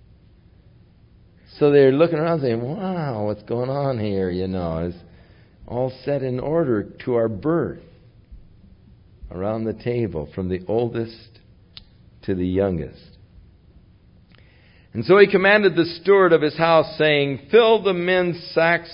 So they're looking around saying, wow, what's going on here? You know, it's all set in order to our birth around the table, from the oldest to the youngest. And so he commanded the steward of his house, saying, fill the men's sacks.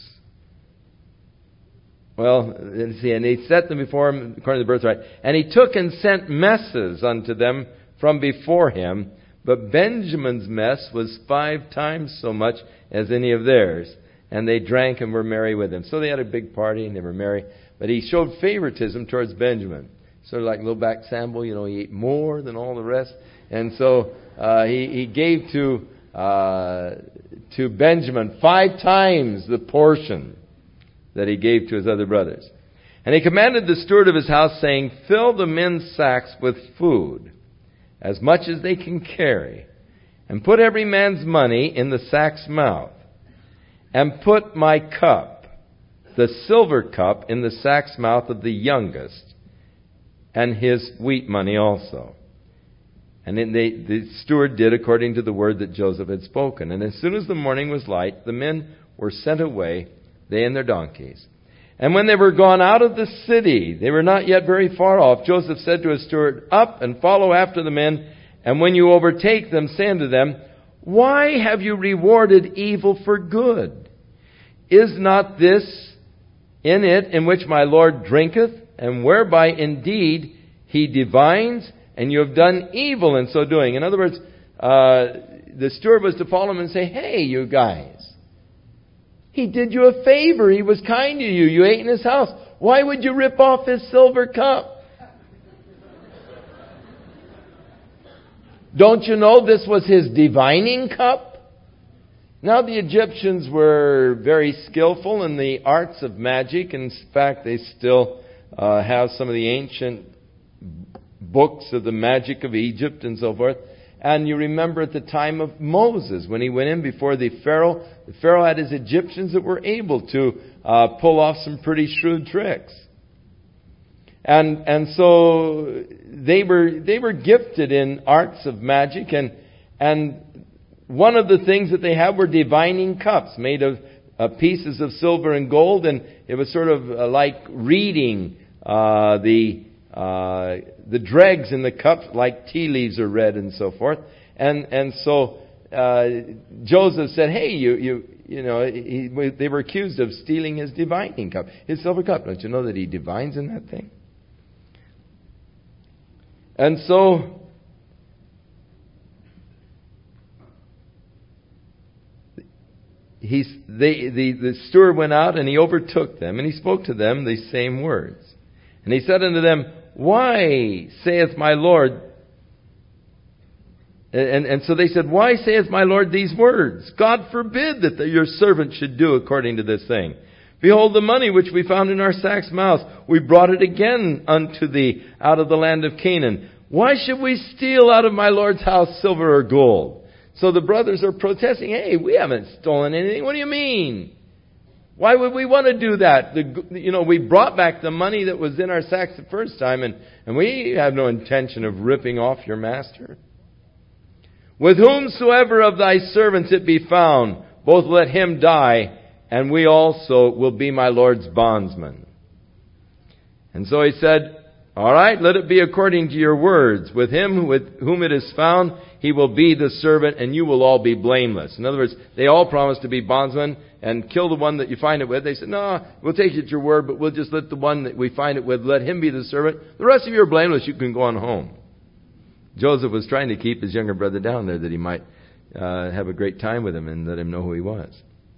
Well, let's see, and he set them before him according to the birthright. And he took and sent messes unto them from before him. But Benjamin's mess was five times so much as any of theirs. And they drank and were merry with him. So they had a big party and they were merry. But he showed favoritism towards Benjamin. Sort of like Lowback Sambo, you know, he ate more than all the rest. And so uh, he, he gave to uh, to Benjamin five times the portion that he gave to his other brothers. And he commanded the steward of his house, saying, fill the men's sacks with food, as much as they can carry, and put every man's money in the sack's mouth, and put my cup, the silver cup, in the sack's mouth of the youngest, and his wheat money also. And then they, the steward did according to the word that Joseph had spoken. And as soon as the morning was light, the men were sent away, they and their donkeys. And when they were gone out of the city, they were not yet very far off, Joseph said to his steward, up and follow after the men, and when you overtake them, say unto them, why have you rewarded evil for good? Is not this in it in which my Lord drinketh, and whereby indeed he divines, and you have done evil in so doing? In other words, uh, the steward was to follow him and say, hey, you guys, he did you a favor. He was kind to you. You ate in his house. Why would you rip off his silver cup? Don't you know this was his divining cup? Now the Egyptians were very skillful in the arts of magic. In fact, they still uh, have some of the ancient books of the magic of Egypt and so forth. And you remember at the time of Moses, when he went in before the Pharaoh, the Pharaoh had his Egyptians that were able to uh, pull off some pretty shrewd tricks. And and so they were they were gifted in arts of magic, and and one of the things that they had were divining cups made of uh, pieces of silver and gold, and it was sort of uh, like reading uh, the Uh, the dregs in the cup, like tea leaves are read and so forth. And and so uh, Joseph said, hey, you you you know, he, they were accused of stealing his divining cup, his silver cup. Don't you know that he divines in that thing? And so he's they the, the steward went out and he overtook them, and he spoke to them the same words. And he said unto them, Why saith my Lord... And, and so they said, Why saith my Lord these words? God forbid that the, your servant should do according to this thing. Behold, the money which we found in our sacks' mouths, we brought it again unto thee out of the land of Canaan. Why should we steal out of my Lord's house silver or gold? So the brothers are protesting, Hey, we haven't stolen anything. What do you mean? Why would we want to do that? The, you know, we brought back the money that was in our sacks the first time, and, and we have no intention of ripping off your master. With whomsoever of thy servants it be found, both let him die, and we also will be my Lord's bondsmen. And so he said, All right, let it be according to your words. With him with whom it is found, he will be the servant, and you will all be blameless. In other words, they all promised to be bondsmen and kill the one that you find it with. They said, No, we'll take it at your word, but we'll just let the one that we find it with, let him be the servant. The rest of you are blameless. You can go on home. Joseph was trying to keep his younger brother down there that he might uh, have a great time with him and let him know who he was.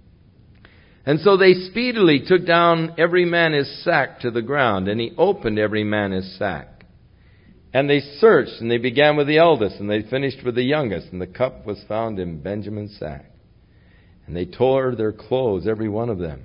And so they speedily took down every man his sack to the ground, and he opened every man his sack. And they searched, and they began with the eldest, and they finished with the youngest, and the cup was found in Benjamin's sack. And they tore their clothes, every one of them.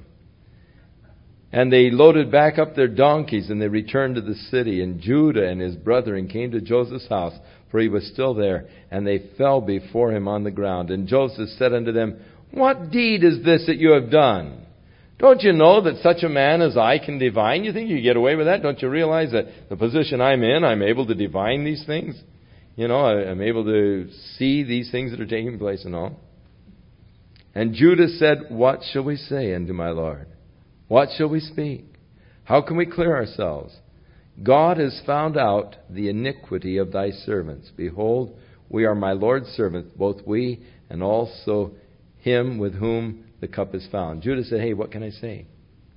And they loaded back up their donkeys, and they returned to the city. And Judah and his brethren came to Joseph's house, for he was still there. And they fell before him on the ground. And Joseph said unto them, What deed is this that you have done? Don't you know that such a man as I can divine? You think you get away with that? Don't you realize that the position I'm in, I'm able to divine these things? You know, I'm able to see these things that are taking place and all. And Judah said, What shall we say unto my Lord? What shall we speak? How can we clear ourselves? God has found out the iniquity of thy servants. Behold, we are my Lord's servants, both we and also him with whom the cup is found. Judah said, Hey, what can I say?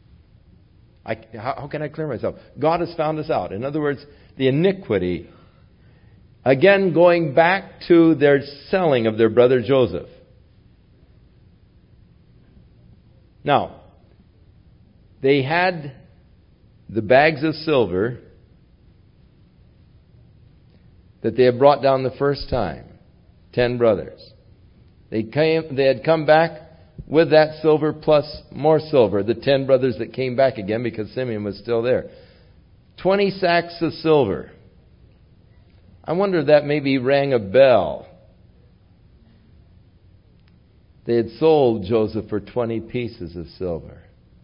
I, how, how can I clear myself? God has found us out. In other words, the iniquity. Again, going back to their selling of their brother Joseph. Now, they had the bags of silver that they had brought down the first time. Ten brothers. They came. They had come back with that silver plus more silver. The ten brothers that came back again because Simeon was still there. Twenty sacks of silver. I wonder if that maybe rang a bell. They had sold Joseph for twenty pieces of silver.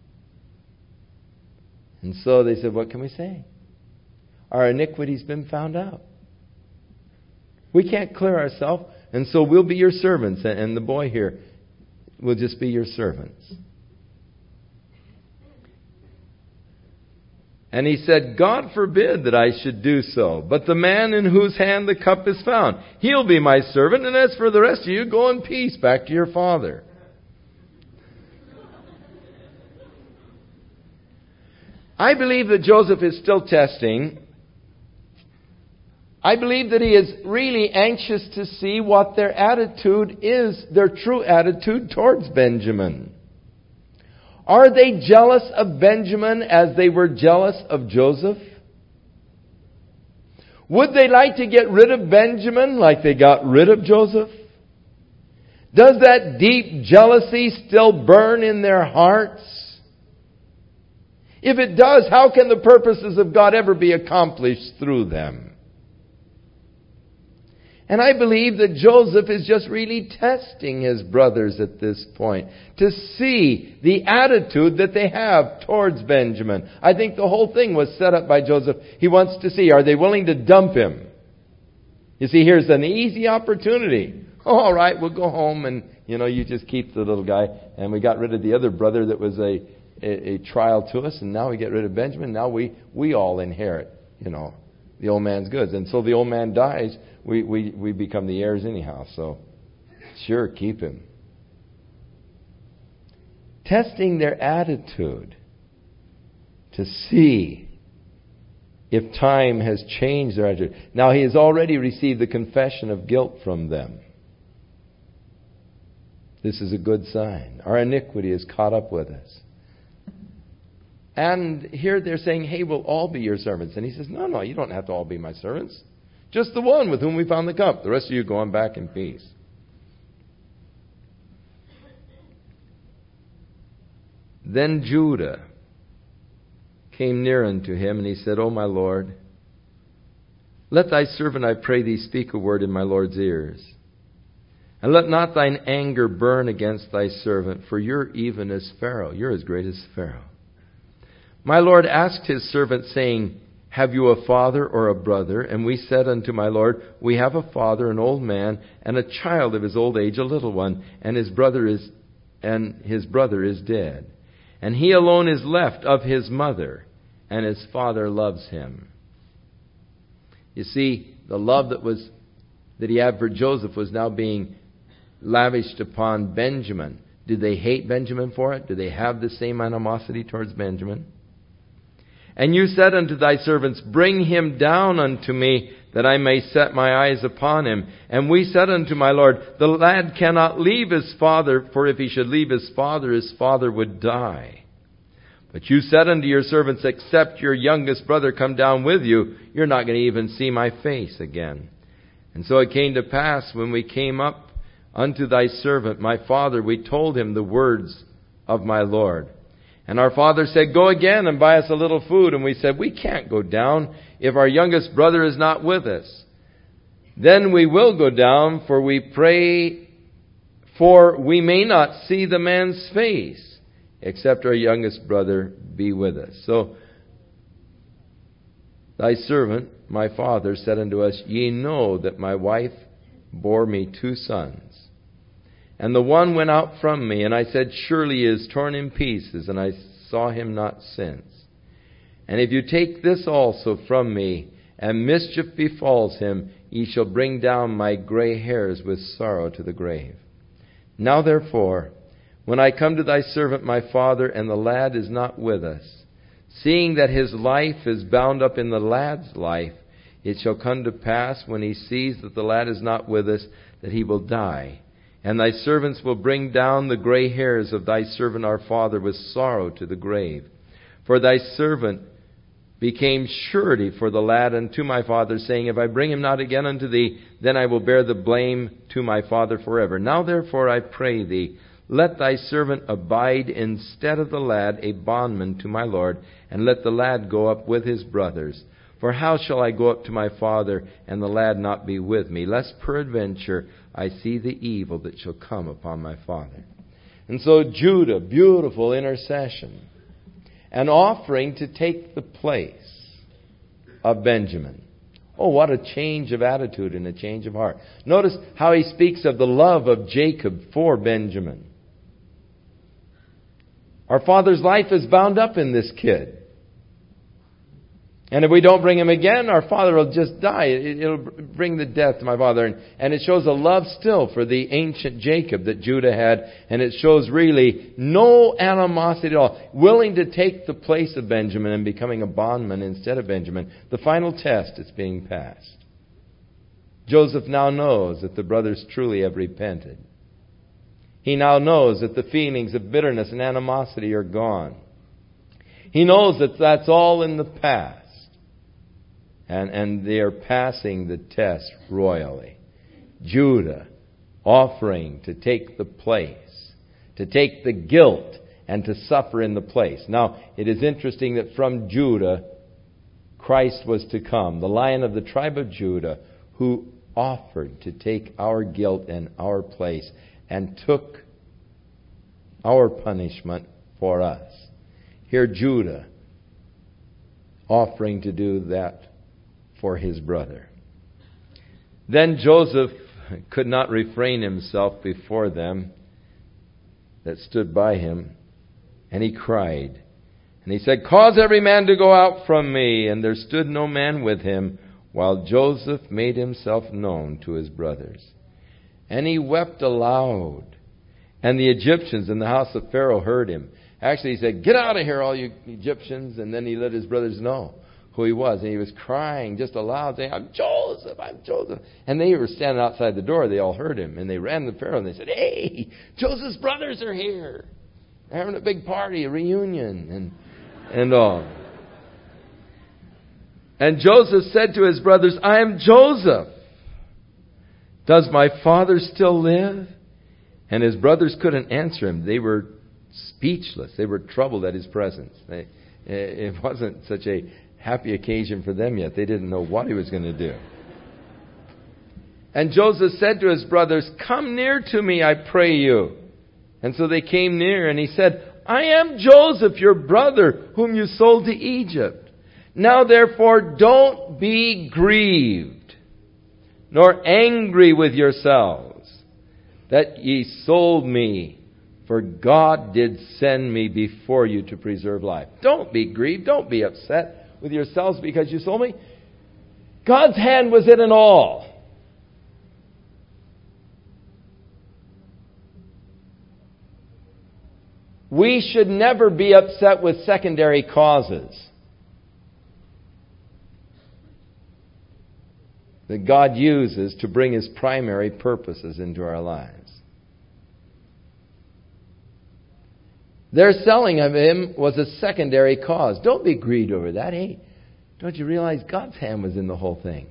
And so they said, What can we say? Our iniquity's been found out. We can't clear ourselves, and so we'll be your servants. And the boy here will just be your servants. And he said, God forbid that I should do so. But the man in whose hand the cup is found, he'll be my servant. And as for the rest of you, go in peace back to your father. I believe that Joseph is still testing. I believe that he is really anxious to see what their attitude is, their true attitude towards Benjamin. Are they jealous of Benjamin as they were jealous of Joseph? Would they like to get rid of Benjamin like they got rid of Joseph? Does that deep jealousy still burn in their hearts? If it does, how can the purposes of God ever be accomplished through them? And I believe that Joseph is just really testing his brothers at this point to see the attitude that they have towards Benjamin. I think the whole thing was set up by Joseph. He wants to see, are they willing to dump him? You see, here's an easy opportunity. Oh, all right, we'll go home and, you know, you just keep the little guy. And we got rid of the other brother that was a, a, a trial to us. And now we get rid of Benjamin. Now we, we all inherit, you know, the old man's goods. And so the old man dies. We, we, we become the heirs anyhow. So, sure, keep him. Testing their attitude to see if time has changed their attitude. Now, he has already received the confession of guilt from them. This is a good sign. Our iniquity is caught up with us. And here they're saying, hey, we'll all be your servants. And he says, no, no, you don't have to all be my servants. Just the one with whom we found the cup. The rest of you go on back in peace. Then Judah came near unto him, and he said, O my Lord, let thy servant, I pray thee, speak a word in my Lord's ears. And let not thine anger burn against thy servant, for you're even as Pharaoh. You're as great as Pharaoh. My Lord asked his servant, saying, have you a father or a brother? And we said unto my Lord, we have a father, an old man, and a child of his old age, a little one, and his brother is and his brother is dead. And he alone is left of his mother, and his father loves him. You see, the love that was that he had for Joseph was now being lavished upon Benjamin. Did they hate Benjamin for it? Did they have the same animosity towards Benjamin? And you said unto thy servants, bring him down unto me, that I may set my eyes upon him. And we said unto my Lord, the lad cannot leave his father, for if he should leave his father, his father would die. But you said unto your servants, except your youngest brother come down with you, you're not going to even see my face again. And so it came to pass, when we came up unto thy servant, my father, we told him the words of my Lord. And our father said, go again and buy us a little food. And we said, we can't go down if our youngest brother is not with us. Then we will go down, for we pray, for we may not see the man's face, except our youngest brother be with us. So thy servant, my father, said unto us, ye know that my wife bore me two sons. And the one went out from me, and I said, surely he is torn in pieces, and I saw him not since. And if you take this also from me, and mischief befalls him, ye shall bring down my gray hairs with sorrow to the grave. Now therefore, when I come to thy servant my father, and the lad is not with us, seeing that his life is bound up in the lad's life, it shall come to pass, when he sees that the lad is not with us, that he will die. And thy servants will bring down the gray hairs of thy servant our father with sorrow to the grave. For thy servant became surety for the lad unto my father, saying, if I bring him not again unto thee, then I will bear the blame to my father forever. Now therefore I pray thee, let thy servant abide instead of the lad a bondman to my Lord, and let the lad go up with his brothers. For how shall I go up to my father, and the lad not be with me, lest peradventure I see the evil that shall come upon my father? And so Judah, beautiful intercession, an offering to take the place of Benjamin. Oh, what a change of attitude and a change of heart. Notice how he speaks of the love of Jacob for Benjamin. Our father's life is bound up in this kid. And if we don't bring him again, our father will just die. It'll bring the death to my father. And, and it shows a love still for the ancient Jacob that Judah had. And it shows really no animosity at all. Willing to take the place of Benjamin and becoming a bondman instead of Benjamin. The final test is being passed. Joseph now knows that the brothers truly have repented. He now knows that the feelings of bitterness and animosity are gone. He knows that that's all in the past. And, and they are passing the test royally. Judah offering to take the place, to take the guilt and to suffer in the place. Now, it is interesting that from Judah, Christ was to come, the Lion of the tribe of Judah, who offered to take our guilt and our place and took our punishment for us. Here Judah offering to do that for his brother. Then Joseph could not refrain himself before them that stood by him, and he cried. And he said, cause every man to go out from me. And there stood no man with him, while Joseph made himself known to his brothers. And he wept aloud. And the Egyptians in the house of Pharaoh heard him. Actually, he said, get out of here, all you Egyptians. And then he let his brothers know who he was. And he was crying just aloud, saying, I'm Joseph, I'm Joseph. And they were standing outside the door. They all heard him. And they ran to Pharaoh and they said, hey, Joseph's brothers are here. They're having a big party, a reunion. And and all. And Joseph said to his brothers, I am Joseph. Does my father still live? And his brothers couldn't answer him. They were speechless. They were troubled at his presence. They, it wasn't such a happy occasion for them yet. They didn't know what he was going to do. And Joseph said to his brothers, come near to me, I pray you. And so they came near, and he said, I am Joseph, your brother, whom you sold to Egypt. Now therefore don't be grieved, nor angry with yourselves, that ye sold me, for God did send me before you to preserve life. Don't be grieved, don't be upset with yourselves because you sold me. God's hand was in it all. We should never be upset with secondary causes that God uses to bring His primary purposes into our lives. Their selling of Him was a secondary cause. Don't be grieved over that. Hey, don't you realize God's hand was in the whole thing?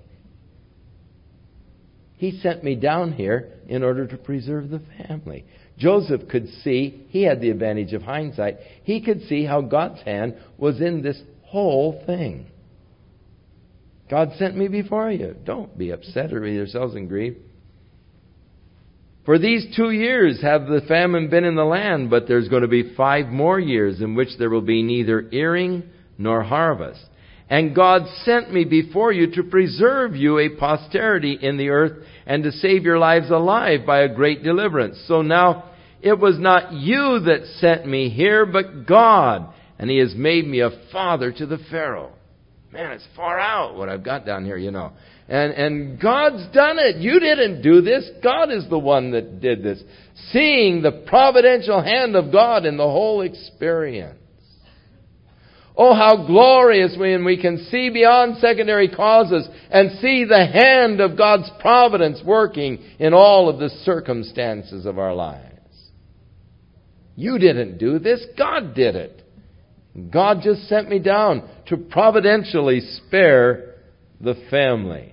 He sent me down here in order to preserve the family. Joseph could see, he had the advantage of hindsight, he could see how God's hand was in this whole thing. God sent me before you. Don't be upset or yourselves in grief. For these two years have the famine been in the land, but there's going to be five more years in which there will be neither earing nor harvest. And God sent me before you to preserve you a posterity in the earth and to save your lives alive by a great deliverance. So now it was not you that sent me here, but God. And He has made me a father to the Pharaoh. Man, it's far out what I've got down here, you know. And, and God's done it. You didn't do this. God is the one that did this. Seeing the providential hand of God in the whole experience. Oh, how glorious when we can see beyond secondary causes and see the hand of God's providence working in all of the circumstances of our lives. You didn't do this. God did it. God just sent me down to providentially spare the family.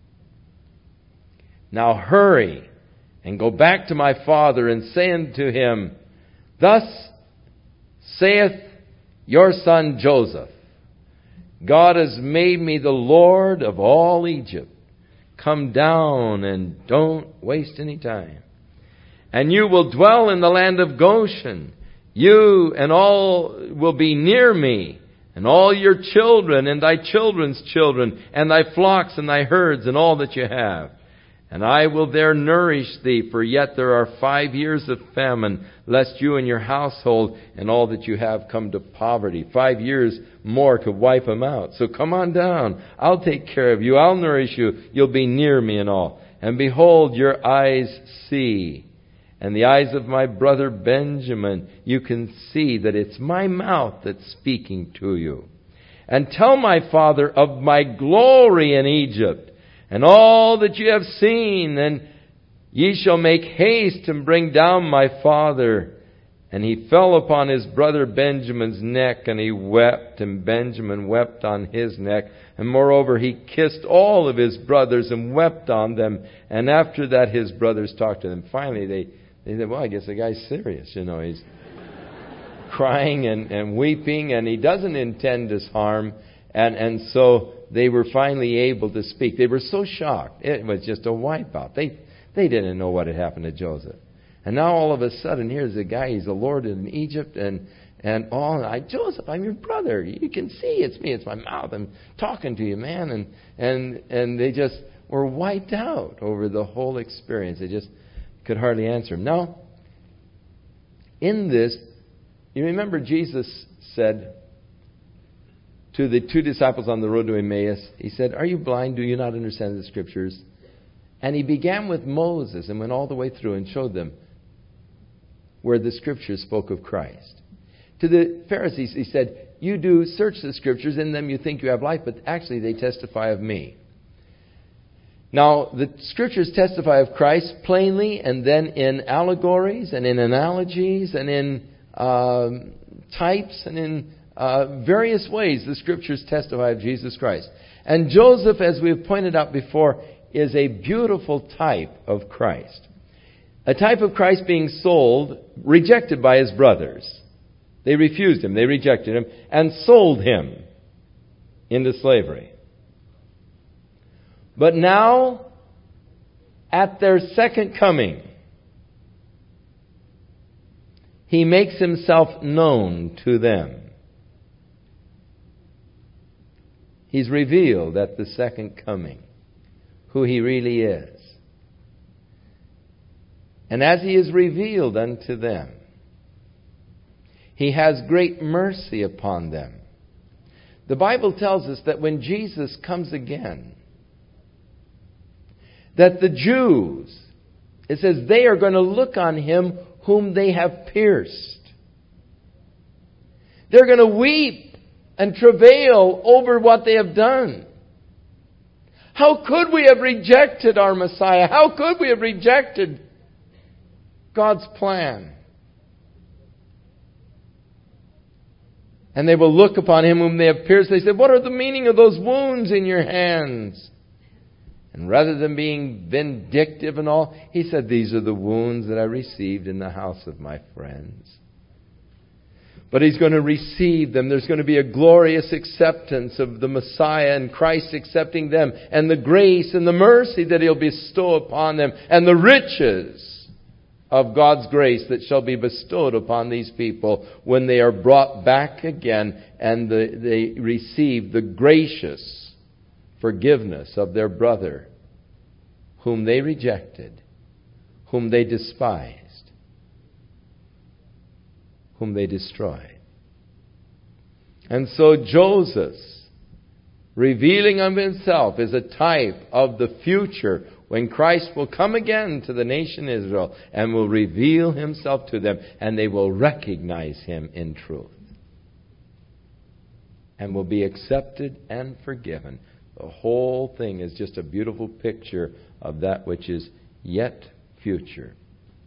Now hurry and go back to my father and say unto him, Thus saith your son Joseph, God has made me the Lord of all Egypt. Come down and don't waste any time. And you will dwell in the land of Goshen. You and all will be near me, and all your children and thy children's children, and thy flocks and thy herds and all that you have. And I will there nourish thee, for yet there are five years of famine, lest you and your household and all that you have come to poverty. Five years more to wipe them out. So come on down. I'll take care of you. I'll nourish you. You'll be near me and all. And behold, your eyes see. And the eyes of my brother Benjamin, you can see that it's my mouth that's speaking to you. And tell my father of my glory in Egypt, and all that you have seen, and ye shall make haste and bring down my father. And he fell upon his brother Benjamin's neck, and he wept, and Benjamin wept on his neck. And moreover, he kissed all of his brothers and wept on them. And after that, his brothers talked to them. Finally, they, they said, well, I guess the guy's serious. You know, he's crying and, and weeping, and he doesn't intend us harm. And, and so they were finally able to speak. They were so shocked. It was just a wipeout. They, they didn't know what had happened to Joseph. And now all of a sudden, here's a guy, he's a lord in Egypt, and, and all, and I, Joseph, I'm your brother. You can see it's me, it's my mouth. I'm talking to you, man. And, and, and they just were wiped out over the whole experience. They just could hardly answer him. Now, in this, you remember Jesus said to the two disciples on the road to Emmaus, He said, are you blind? Do you not understand the Scriptures? And He began with Moses and went all the way through and showed them where the Scriptures spoke of Christ. To the Pharisees, He said, you do search the Scriptures, in them you think you have life, but actually they testify of me. Now, the Scriptures testify of Christ plainly, and then in allegories and in analogies and in um, types and in uh, various ways the Scriptures testify of Jesus Christ. And Joseph, as we've pointed out before, is a beautiful type of Christ. A type of Christ being sold, rejected by his brothers. They refused him, they rejected him, and sold him into slavery. But now, at their second coming, he makes himself known to them. He's revealed at the second coming who he really is. And as he is revealed unto them, he has great mercy upon them. The Bible tells us that when Jesus comes again, that the Jews, it says, they are going to look on him whom they have pierced. They're going to weep and travail over what they have done. How could we have rejected our Messiah? How could we have rejected God's plan? And they will look upon him whom they have pierced. They said, what are the meaning of those wounds in your hands? And rather than being vindictive and all, he said, these are the wounds that I received in the house of my friends. But he's going to receive them. There's going to be a glorious acceptance of the Messiah and Christ accepting them, and the grace and the mercy that he'll bestow upon them, and the riches of God's grace that shall be bestowed upon these people when they are brought back again and the, they receive the gracious forgiveness of their brother whom they rejected, whom they despised, whom they destroyed. And so Joseph, revealing of himself, is a type of the future when Christ will come again to the nation Israel and will reveal himself to them, and they will recognize him in truth and will be accepted and forgiven. The whole thing is just a beautiful picture of that which is yet future.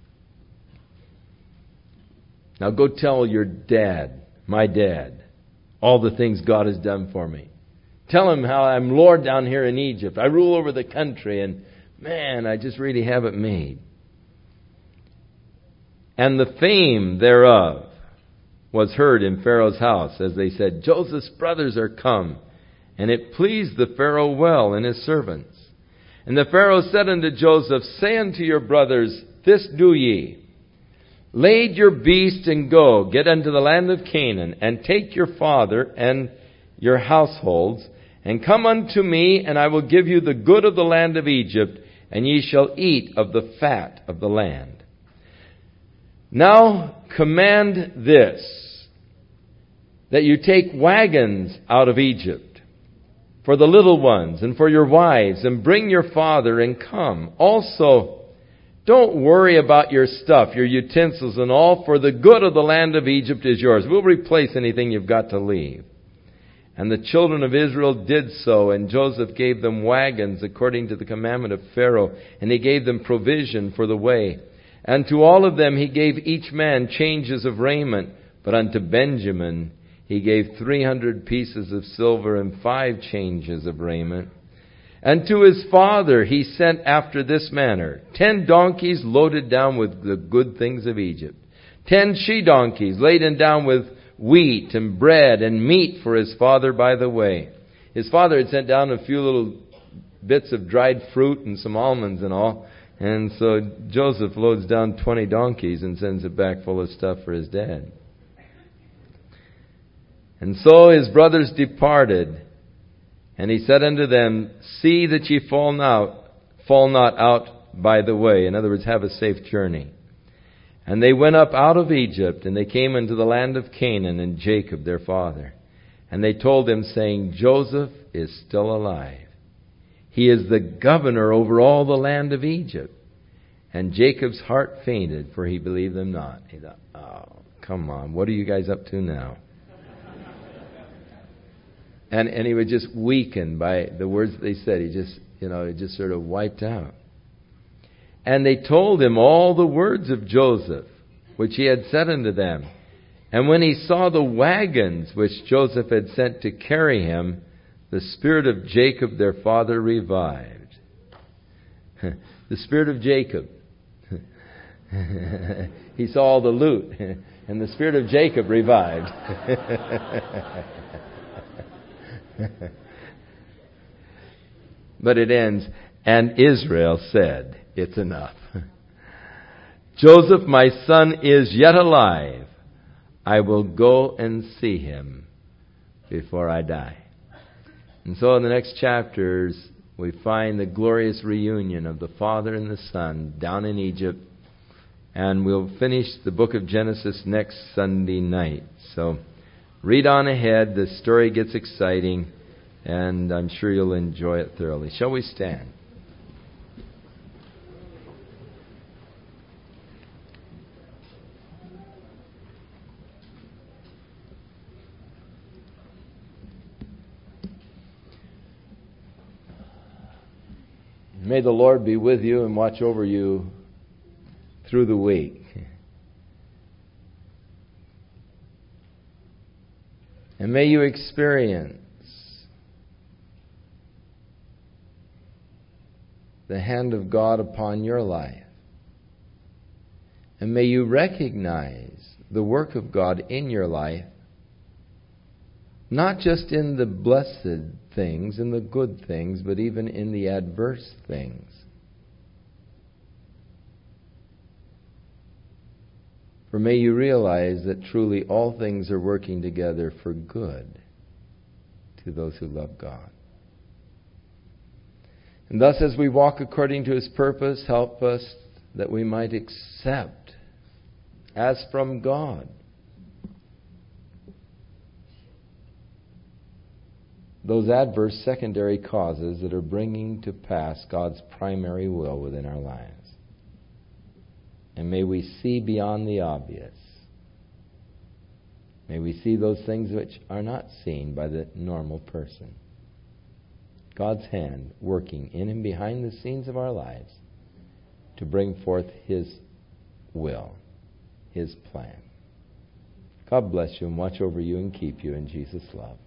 Now go tell your dad, my dad, all the things God has done for me. Tell him how I'm Lord down here in Egypt. I rule over the country, and man, I just really have it made. And the fame thereof was heard in Pharaoh's house, as they said, Joseph's brothers are come. And it pleased the Pharaoh well and his servants. And the Pharaoh said unto Joseph, say unto your brothers, this do ye. Lade your beast and go, get unto the land of Canaan, and take your father and your households, and come unto me, and I will give you the good of the land of Egypt, and ye shall eat of the fat of the land. Now command this, that you take wagons out of Egypt, for the little ones, and for your wives, and bring your father, and come. Also, don't worry about your stuff, your utensils and all, for the good of the land of Egypt is yours. We'll replace anything you've got to leave. And the children of Israel did so, and Joseph gave them wagons according to the commandment of Pharaoh, and he gave them provision for the way. And to all of them he gave each man changes of raiment, but unto Benjamin he gave three hundred pieces of silver and five changes of raiment. And to his father he sent after this manner, ten donkeys loaded down with the good things of Egypt, ten she-donkeys laden down with wheat and bread and meat for his father by the way. His father had sent down a few little bits of dried fruit and some almonds and all. And so Joseph loads down twenty donkeys and sends it back full of stuff for his dad. And so his brothers departed, and he said unto them, see that ye fall not, fall not out by the way. In other words, have a safe journey. And they went up out of Egypt, and they came into the land of Canaan, and Jacob their father. And they told him, saying, Joseph is still alive. He is the governor over all the land of Egypt. And Jacob's heart fainted, for he believed them not. He thought, oh, come on, what are you guys up to now? And and he was just weakened by the words that they said. He just, you know, he just sort of wiped out. And they told him all the words of Joseph, which he had said unto them. And when he saw the wagons which Joseph had sent to carry him, the spirit of Jacob their father revived. The spirit of Jacob. He saw all the loot, and the spirit of Jacob revived. But it ends, and Israel said, it's enough. Joseph, my son, is yet alive. I will go and see him before I die. And so in the next chapters, we find the glorious reunion of the Father and the Son down in Egypt. And we'll finish the book of Genesis next Sunday night. So read on ahead. The story gets exciting, and I'm sure you'll enjoy it thoroughly. Shall we stand? May the Lord be with you and watch over you through the week. And may you experience the hand of God upon your life. And may you recognize the work of God in your life, not just in the blessed things, in the good things, but even in the adverse things. For may you realize that truly all things are working together for good to those who love God. And thus, as we walk according to His purpose, help us that we might accept, as from God, those adverse secondary causes that are bringing to pass God's primary will within our lives. And may we see beyond the obvious. May we see those things which are not seen by the normal person. God's hand working in and behind the scenes of our lives to bring forth His will, His plan. God bless you and watch over you and keep you in Jesus' love.